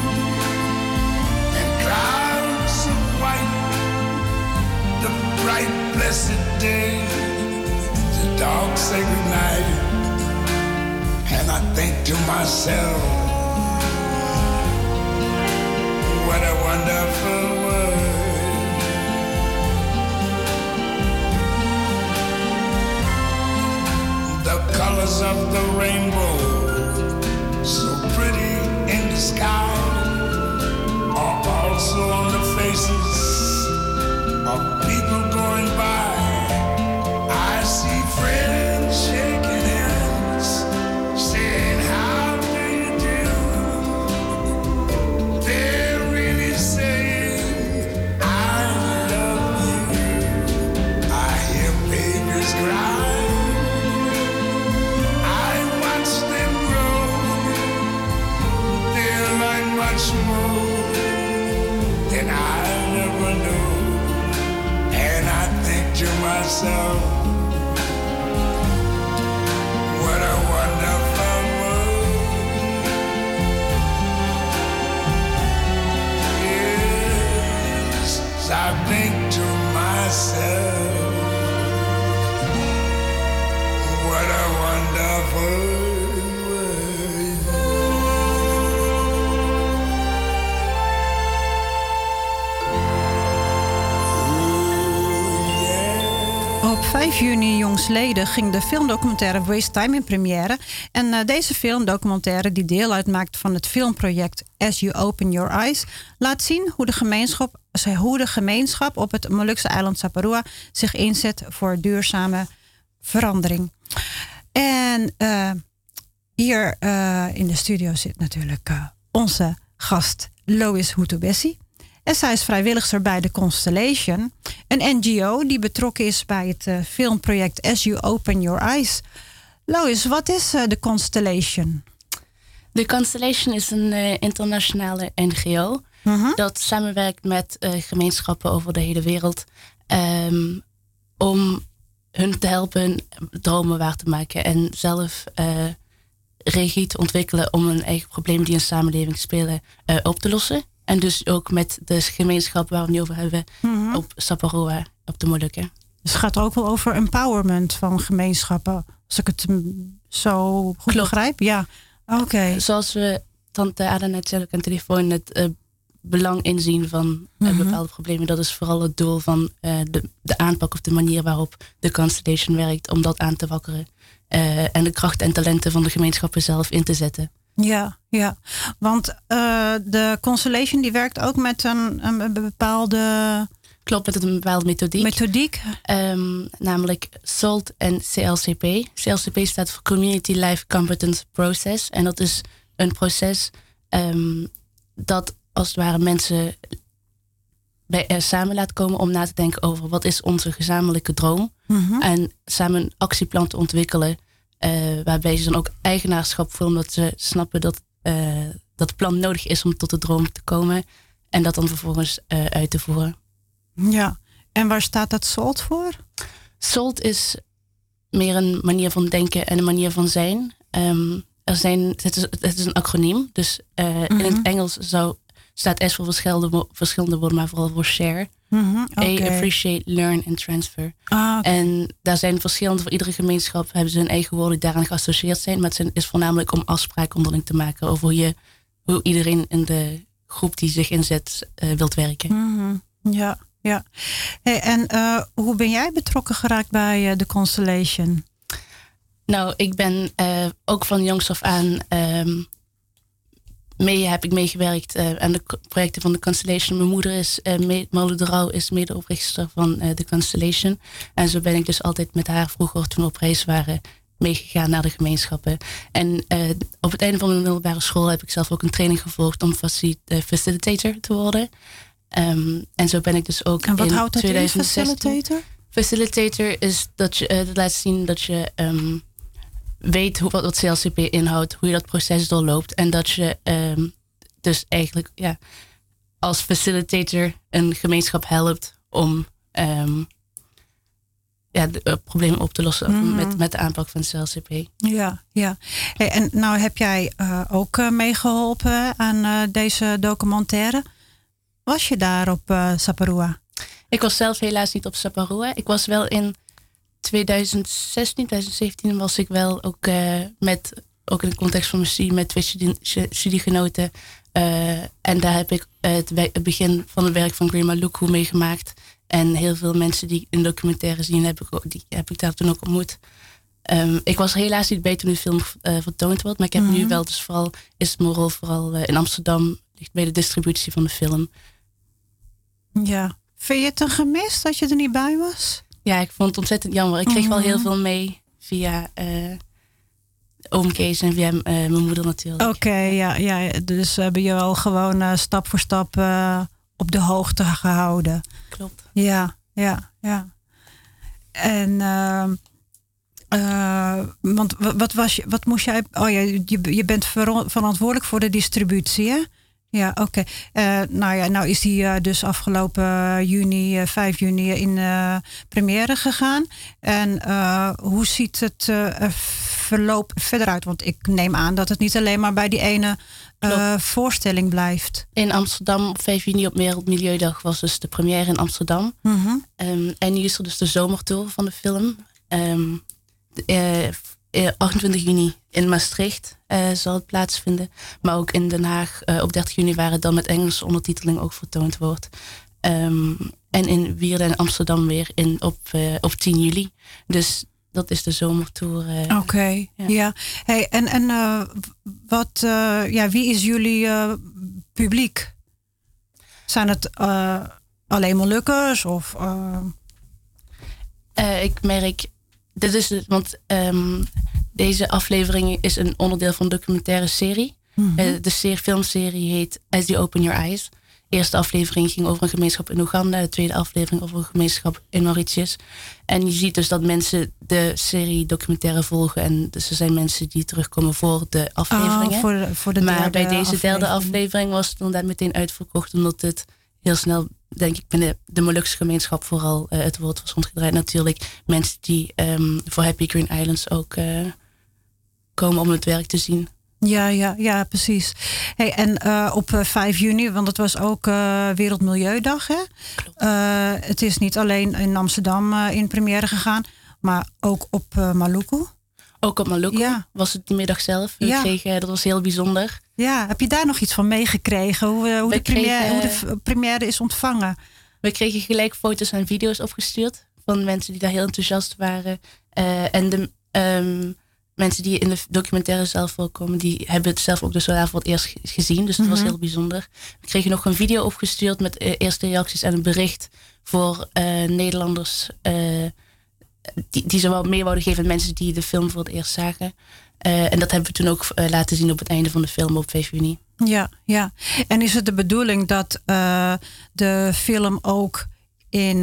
and clouds of white, the bright blessed day, the dark sacred night. And I think to myself, what a wonderful world. The colors of the rainbow, so pretty in the sky, are also on the faces of people going by. I see friends shaking hands, saying how do you do. They're really saying I much more than I never knew. And I think to myself, what a wonderful world. Yes, I think to myself, what a wonderful world.
Op vijf juni jongstleden ging de filmdocumentaire Waste Time in première. En uh, deze filmdocumentaire, die deel uitmaakt van het filmproject As You Open Your Eyes, laat zien hoe de gemeenschap, hoe de gemeenschap op het Molukse eiland Saparua zich inzet voor duurzame verandering. En uh, hier uh, in de studio zit natuurlijk uh, onze gast Lois Hutubesi. En zij is vrijwilligster bij de Constellation, een N G O die betrokken is bij het uh, filmproject As You Open Your Eyes. Lois, wat is uh, de Constellation?
De Constellation is een uh, internationale N G O uh-huh. dat samenwerkt met uh, gemeenschappen over de hele wereld um, om hun te helpen hun dromen waar te maken en zelf uh, regie te ontwikkelen om hun eigen problemen die in de samenleving spelen uh, op te lossen. En dus ook met de gemeenschap waar we het nu over hebben mm-hmm. op Saparua, op de Molukken.
Dus het gaat ook wel over empowerment van gemeenschappen, als ik het zo goed
Klopt.
begrijp. Ja, oké. Okay.
Zoals we tante Ada net zei ook aan de telefoon, het uh, belang inzien van uh, mm-hmm. bepaalde problemen. Dat is vooral het doel van uh, de, de aanpak of de manier waarop de Constellation werkt om dat aan te wakkeren. Uh, en de krachten en talenten van de gemeenschappen zelf in te zetten.
Ja, ja. Want uh, de Constellation die werkt ook met een, een bepaalde...
Klopt, met een bepaalde methodiek.
Methodiek?
Um, namelijk SALT en C L C P. C L C P staat voor Community Life Competence Process. En dat is een proces um, dat als het ware mensen bij, uh, samen laat komen om na te denken over wat is onze gezamenlijke droom. Mm-hmm. En samen een actieplan te ontwikkelen. Uh, waarbij ze dan ook eigenaarschap voelen, omdat ze snappen dat, uh, dat het plan nodig is om tot de droom te komen. En dat dan vervolgens uh, uit te voeren.
Ja, en waar staat dat SALT voor?
SALT is meer een manier van denken en een manier van zijn. Um, er zijn het, is, het is een acroniem, dus uh, mm-hmm. in het Engels zou, staat S voor verschillende, verschillende woorden, maar vooral voor share.
Mm-hmm, okay.
A, appreciate, learn en transfer.
Ah, okay.
En daar zijn verschillende, voor iedere gemeenschap hebben ze hun eigen woorden die daaraan geassocieerd zijn. Maar het is voornamelijk om afspraken onderling te maken over hoe, je, hoe iedereen in de groep die zich inzet uh, wilt werken.
Mm-hmm. Ja, ja. Hey, en uh, hoe ben jij betrokken geraakt bij uh, de Constellation?
Nou, ik ben uh, ook van jongs af aan... Um, mee heb ik meegewerkt uh, aan de projecten van de Constellation. Mijn moeder is, uh, Marlo de Rauw is medeoprichter van uh, de Constellation. En zo ben ik dus altijd met haar vroeger, toen we op reis waren, meegegaan naar de gemeenschappen. En uh, op het einde van mijn middelbare school heb ik zelf ook een training gevolgd om facil- uh, facilitator te worden. Um, en zo ben ik dus ook
en wat
in
houdt dat
twintig zestien...
in, facilitator?
Facilitator is dat je uh, dat laat zien dat je... Um, weet hoe, wat, wat C L C P inhoudt, hoe je dat proces doorloopt. En dat je um, dus eigenlijk ja, als facilitator een gemeenschap helpt om um, ja, de uh, problemen op te lossen mm-hmm. met, met de aanpak van C L C P.
Ja, ja. Hey, en nou heb jij uh, ook uh, meegeholpen aan uh, deze documentaire. Was je daar op uh, Saparua?
Ik was zelf helaas niet op Saparua. Ik was wel in twintig zestien, twintig zeventien was ik wel ook uh, met, ook in de context van mijn studie, met twee studie, studiegenoten. Uh, en daar heb ik uh, het, het begin van het werk van Green Maluku meegemaakt. En heel veel mensen die in documentaire zien, heb ik, die heb ik daar toen ook ontmoet. Um, ik was helaas niet bij toen de film uh, vertoond wordt, maar ik heb mm-hmm. nu wel, dus vooral is mijn rol vooral uh, in Amsterdam, ligt bij de distributie van de film.
Ja. Vind je het een gemis dat je er niet bij was?
Ja, ik vond het ontzettend jammer. Ik kreeg mm-hmm. wel heel veel mee via uh, oom Kees en via uh, mijn moeder natuurlijk.
Oké, okay, ja, ja, dus hebben je wel gewoon uh, stap voor stap uh, op de hoogte gehouden.
Klopt.
Ja, ja, ja. En uh, uh, want wat was je, wat moest jij? Oh ja, je, je bent ver, verantwoordelijk voor de distributie, hè? ja, oké. Okay. Uh, nou ja, nou is die uh, dus afgelopen uh, juni, uh, vijf juni in uh, première gegaan. En uh, hoe ziet het uh, verloop verder uit? Want ik neem aan dat het niet alleen maar bij die ene uh, voorstelling blijft.
In Amsterdam op vijf juni op Wereldmilieudag was dus de première in Amsterdam.
Mm-hmm.
Um, en nu is er dus de zomertour van de film. Um, uh, achtentwintig juni in Maastricht uh, zal het plaatsvinden. Maar ook in Den Haag uh, op dertig juni, waar het dan met Engelse ondertiteling ook vertoond wordt. Um, en in Wierden en Amsterdam weer in, op, uh, op tien juli. Dus dat is de zomertour. Uh,
Oké, okay, ja. ja. Hey, en en uh, wat, uh, ja, wie is jullie uh, publiek? Zijn het uh, alleen Molukkers? Of, uh...
Uh, ik merk... Dit is het, want um, deze aflevering is een onderdeel van een documentaire serie. Mm-hmm. Uh, de serie, filmserie heet As You Open Your Eyes. De eerste aflevering ging over een gemeenschap in Oeganda. De tweede aflevering over een gemeenschap in Mauritius. En je ziet dus dat mensen de serie documentaire volgen. En dus er zijn mensen die terugkomen voor de afleveringen.
Oh, voor de, voor de
maar bij deze
aflevering.
derde aflevering was het inderdaad meteen uitverkocht. Omdat het heel snel, denk ik, binnen de Molukse gemeenschap vooral uh, het woord was rondgedraaid. Natuurlijk mensen die um, voor Happy Green Islands ook uh, komen om het werk te zien.
Ja, ja, ja, precies. Hey, en uh, op uh, vijf juni, want het was ook uh, Wereldmilieudag, hè?
Klopt.
Uh, het is niet alleen in Amsterdam uh, in première gegaan, maar ook op uh, Maluku.
Ook op Maluku ja. was het die middag zelf. We ja. kregen, dat was heel bijzonder.
Ja, heb je daar nog iets van meegekregen? Hoe, hoe, de, première, kregen, hoe de première is ontvangen?
We kregen gelijk foto's en video's opgestuurd van mensen die daar heel enthousiast waren. Uh, en de um, mensen die in de documentaire zelf voorkomen, die hebben het zelf ook dus wel voor het eerst gezien. Dus dat mm-hmm. was heel bijzonder. We kregen nog een video opgestuurd met uh, eerste reacties en een bericht voor uh, Nederlanders uh, die, die ze wel mee wouden geven aan mensen die de film voor het eerst zagen. Uh, en dat hebben we toen ook uh, laten zien op het einde van de film op vijf juni.
Ja, ja. En is het de bedoeling dat uh, de film ook in,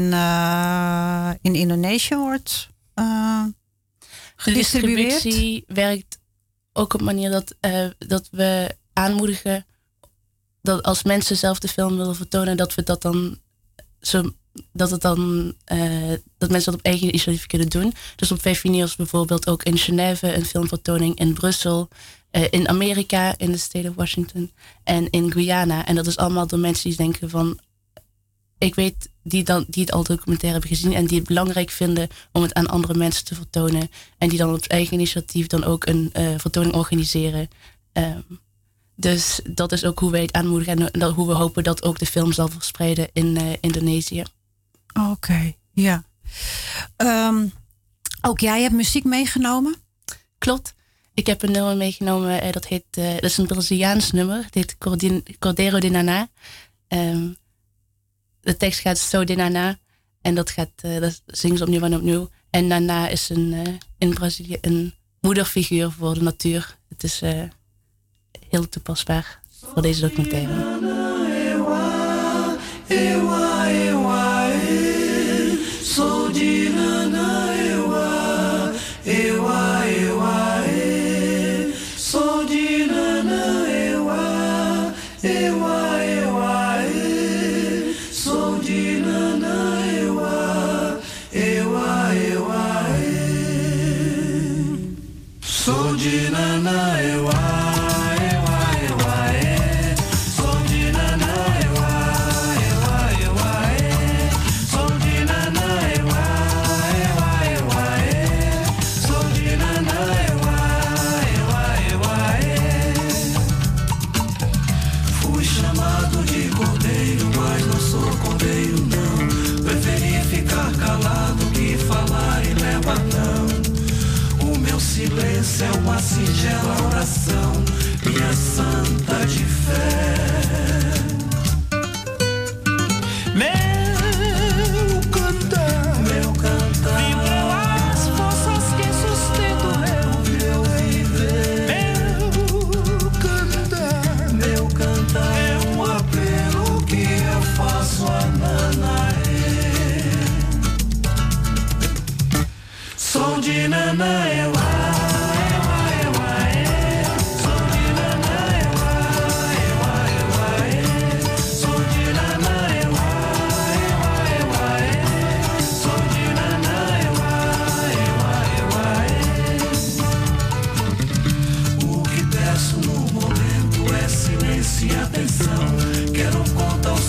uh, in Indonesië wordt uh, gedistribueerd?
De distributie werkt ook op een manier dat, uh, dat we aanmoedigen dat als mensen zelf de film willen vertonen, dat we dat dan zo, dat het dan uh, dat mensen dat op eigen initiatief kunnen doen. Dus op vijf juni was bijvoorbeeld ook in Genève een filmvertoning, in Brussel, uh, in Amerika, in de state of Washington en in Guyana. En dat is allemaal door mensen die denken van, ik weet, die, dan, die het al documentaire hebben gezien en die het belangrijk vinden om het aan andere mensen te vertonen. En die dan op eigen initiatief dan ook een uh, vertoning organiseren. Um, dus dat is ook hoe wij het aanmoedigen en dat, hoe we hopen dat ook de film zal verspreiden in uh, Indonesië.
Oké, okay, ja. Um, ook jij hebt muziek meegenomen?
Klopt. Ik heb een nummer meegenomen, uh, dat heet, uh, dat is een Braziliaans nummer. Het heet Cordeiro de Naná. Um, de tekst gaat So de Naná. En dat gaat, uh, dat zingen ze opnieuw en opnieuw. En Naná is een, uh, in Brazilië een moederfiguur voor de natuur. Het is uh, heel toepasbaar voor deze documentaire.
So de nana ewa, ewa ewa e. So de nana ewa, ewa ewa e. So de nana ewa, ewa ewa e. So de nana ewa. Silêncio é uma singela oração, minha santa de fé. Meu cantar, meu cantar, vibram as forças que sustentam meu viver. Meu cantar, meu cantar é um apelo que eu faço a Nanaê. Som de Nanaê. Ewa, ewa, ewa,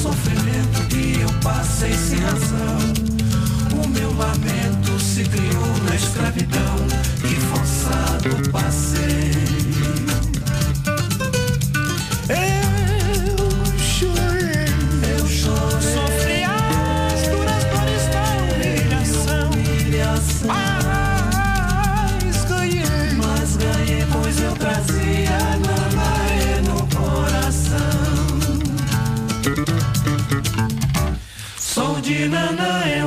sofrimento que eu passei sem razão. O meu lamento se criou na escravidão que forçado passei. Eu chorei, eu chorei, sofri as duras dores da humilhação, humilhação. Mas ganhei, mas ganhei, pois eu trazia Nanaê no coração. Sou de Nanaê,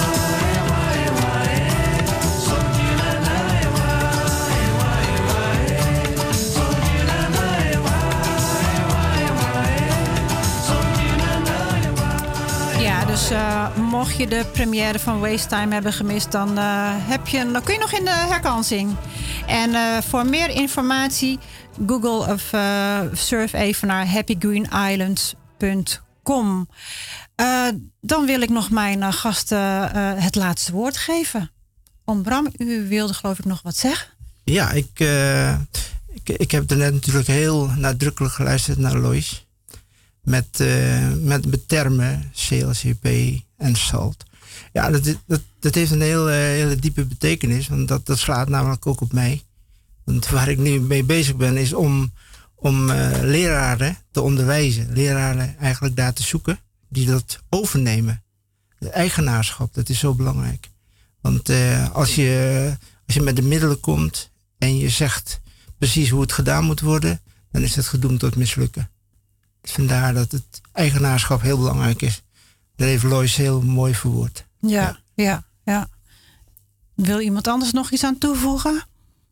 Dus uh, mocht je de première van Wacetime hebben gemist, dan, uh, heb je, dan kun je nog in de herkansing. En uh, voor meer informatie, Google of uh, surf even naar happy green islands punt com. Uh, dan wil ik nog mijn uh, gasten uh, het laatste woord geven. Oom Bram, u wilde geloof ik nog wat zeggen?
Ja, ik, uh, ik, ik heb er net natuurlijk heel nadrukkelijk geluisterd naar Lois. Met, uh, met, met termen, C L C P en SALT. Ja, dat, dat, dat heeft een heel, uh, hele diepe betekenis. Want dat, dat slaat namelijk ook op mij. Want waar ik nu mee bezig ben is om, om uh, leraren te onderwijzen. Leraren eigenlijk daar te zoeken die dat overnemen. De eigenaarschap, dat is zo belangrijk. Want uh, als, je, als je met de middelen komt en je zegt precies hoe het gedaan moet worden, dan is het gedoemd tot mislukken. Vandaar dat het eigenaarschap heel belangrijk is. Dat heeft Lois heel mooi verwoord.
Ja, ja, ja, ja. Wil iemand anders nog iets aan toevoegen?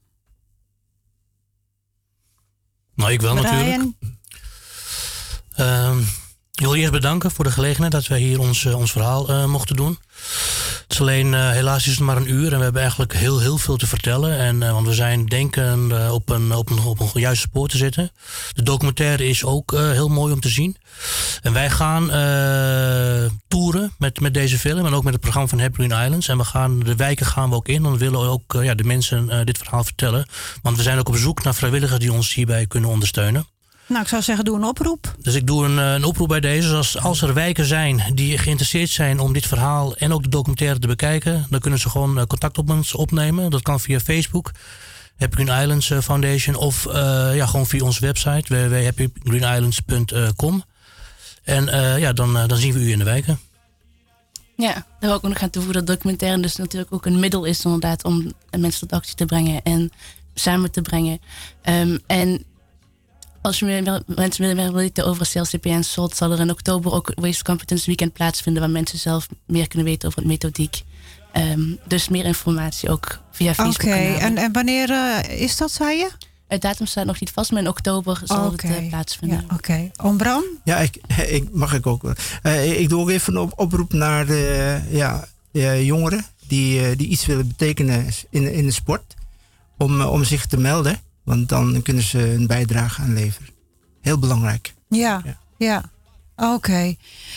Nou, ik wel
Brian.
natuurlijk. Uh, ik wil eerst bedanken voor de gelegenheid dat wij hier ons, uh, ons verhaal uh, mochten doen. Het is alleen, uh, helaas is het maar een uur en we hebben eigenlijk heel, heel veel te vertellen. En, uh, want we zijn denken uh, op, een, op, een, op een juiste spoor te zitten. De documentaire is ook uh, heel mooi om te zien. En wij gaan uh, toeren met, met deze film en ook met het programma van Happy Green Islands. En we gaan, de wijken gaan we ook in. Dan willen we ook uh, ja, de mensen uh, dit verhaal vertellen. Want we zijn ook op zoek naar vrijwilligers die ons hierbij kunnen ondersteunen.
Nou, ik zou zeggen, doe een oproep.
Dus ik doe een, een oproep bij deze. Dus als, als er wijken zijn die geïnteresseerd zijn om dit verhaal en ook de documentaire te bekijken, dan kunnen ze gewoon contact op ons opnemen. Dat kan via Facebook, Happy Green Islands Foundation, of uh, ja, gewoon via onze website, w w w punt happy green islands punt com. En uh, ja, dan, uh, dan zien we u in de wijken.
Ja, daar wil ik ook nog aan toevoegen dat documentaire dus natuurlijk ook een middel is inderdaad om mensen tot actie te brengen en samen te brengen. Um, en als je meer, mensen willen weten over C L C P en SALT, zal er in oktober ook Waste Competence Weekend plaatsvinden, waar mensen zelf meer kunnen weten over het methodiek. Um, dus meer informatie ook via Facebook. Oké,
okay. en, en wanneer uh, is dat, zei je?
Het datum staat nog niet vast, maar in oktober zal okay. het uh, plaatsvinden.
Ja, Oké, okay. Oom Bram?
Ja, ik, ik, mag ik ook. Uh, ik doe ook even een op, oproep naar de, ja, de jongeren die, uh, die iets willen betekenen in, in de sport. Om, uh, om zich te melden. Want dan kunnen ze een bijdrage aan leveren. Heel belangrijk.
Ja, ja. ja. Oké. Okay.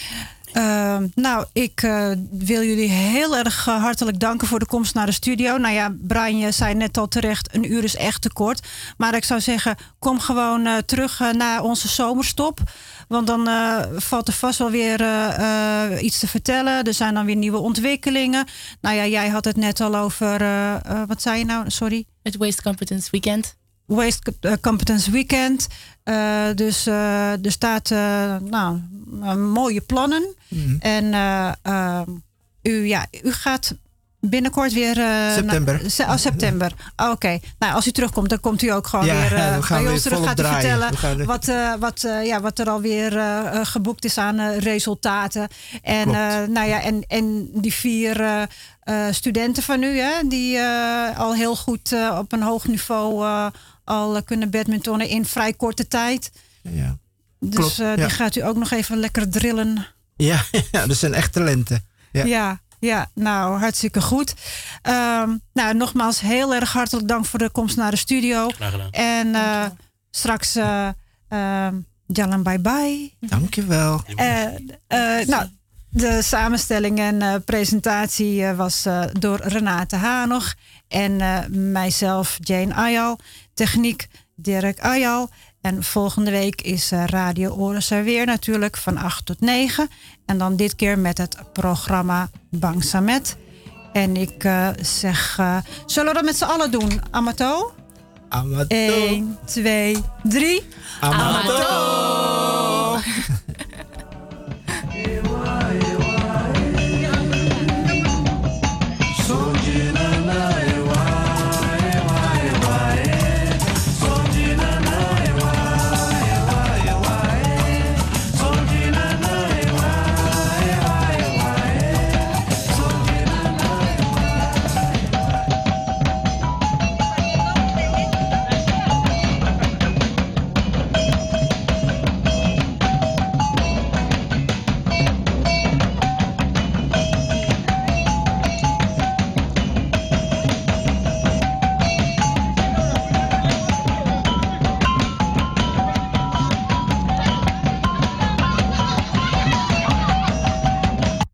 Uh, nou, ik uh, wil jullie heel erg uh, hartelijk danken voor de komst naar de studio. Nou ja, Brian, je zei net al terecht, een uur is echt te kort. Maar ik zou zeggen, kom gewoon uh, terug uh, naar onze zomerstop. Want dan uh, valt er vast wel weer uh, uh, iets te vertellen. Er zijn dan weer nieuwe ontwikkelingen. Nou ja, jij had het net al over, uh, uh, wat zei je nou? Sorry.
Het Waste Competence Weekend.
Waste Competence Weekend. Uh, dus uh, er staat uh, nou, uh, mooie plannen. Mm-hmm. En uh, uh, u, ja, u gaat binnenkort weer... Uh,
september.
Na, oh, september. Oké. Okay. Nou, als u terugkomt, dan komt u ook gewoon ja, weer uh, we bij ons terug. Gaat u vertellen we wat, uh, wat, uh, ja, wat er alweer uh, geboekt is aan uh, resultaten. En, uh, nou ja, en, en die vier... Uh, Uh, studenten van u, hè, die uh, al heel goed uh, op een hoog niveau uh, al uh, kunnen badmintonnen in vrij korte tijd.
Ja.
Dus uh, die ja. gaat u ook nog even lekker drillen.
Ja, ja, dat zijn echt talenten. Ja,
ja, ja nou, hartstikke goed. Um, nou, nogmaals heel erg hartelijk dank voor de komst naar de studio.
Graag gedaan.
En uh, straks, uh, uh, Jalan bye bye.
Dankjewel.
Uh, uh, nou, de samenstelling en uh, presentatie uh, was uh, door Renate Hanog en uh, mijzelf, Jane Ayal. Techniek, Dirk Ayal. En volgende week is uh, Radio Oras er weer natuurlijk van acht tot negen. En dan dit keer met het programma Bangsamet. En ik uh, zeg, uh, zullen we dat met z'n allen doen? Amato?
Amato.
één, twee, drie.
Amato.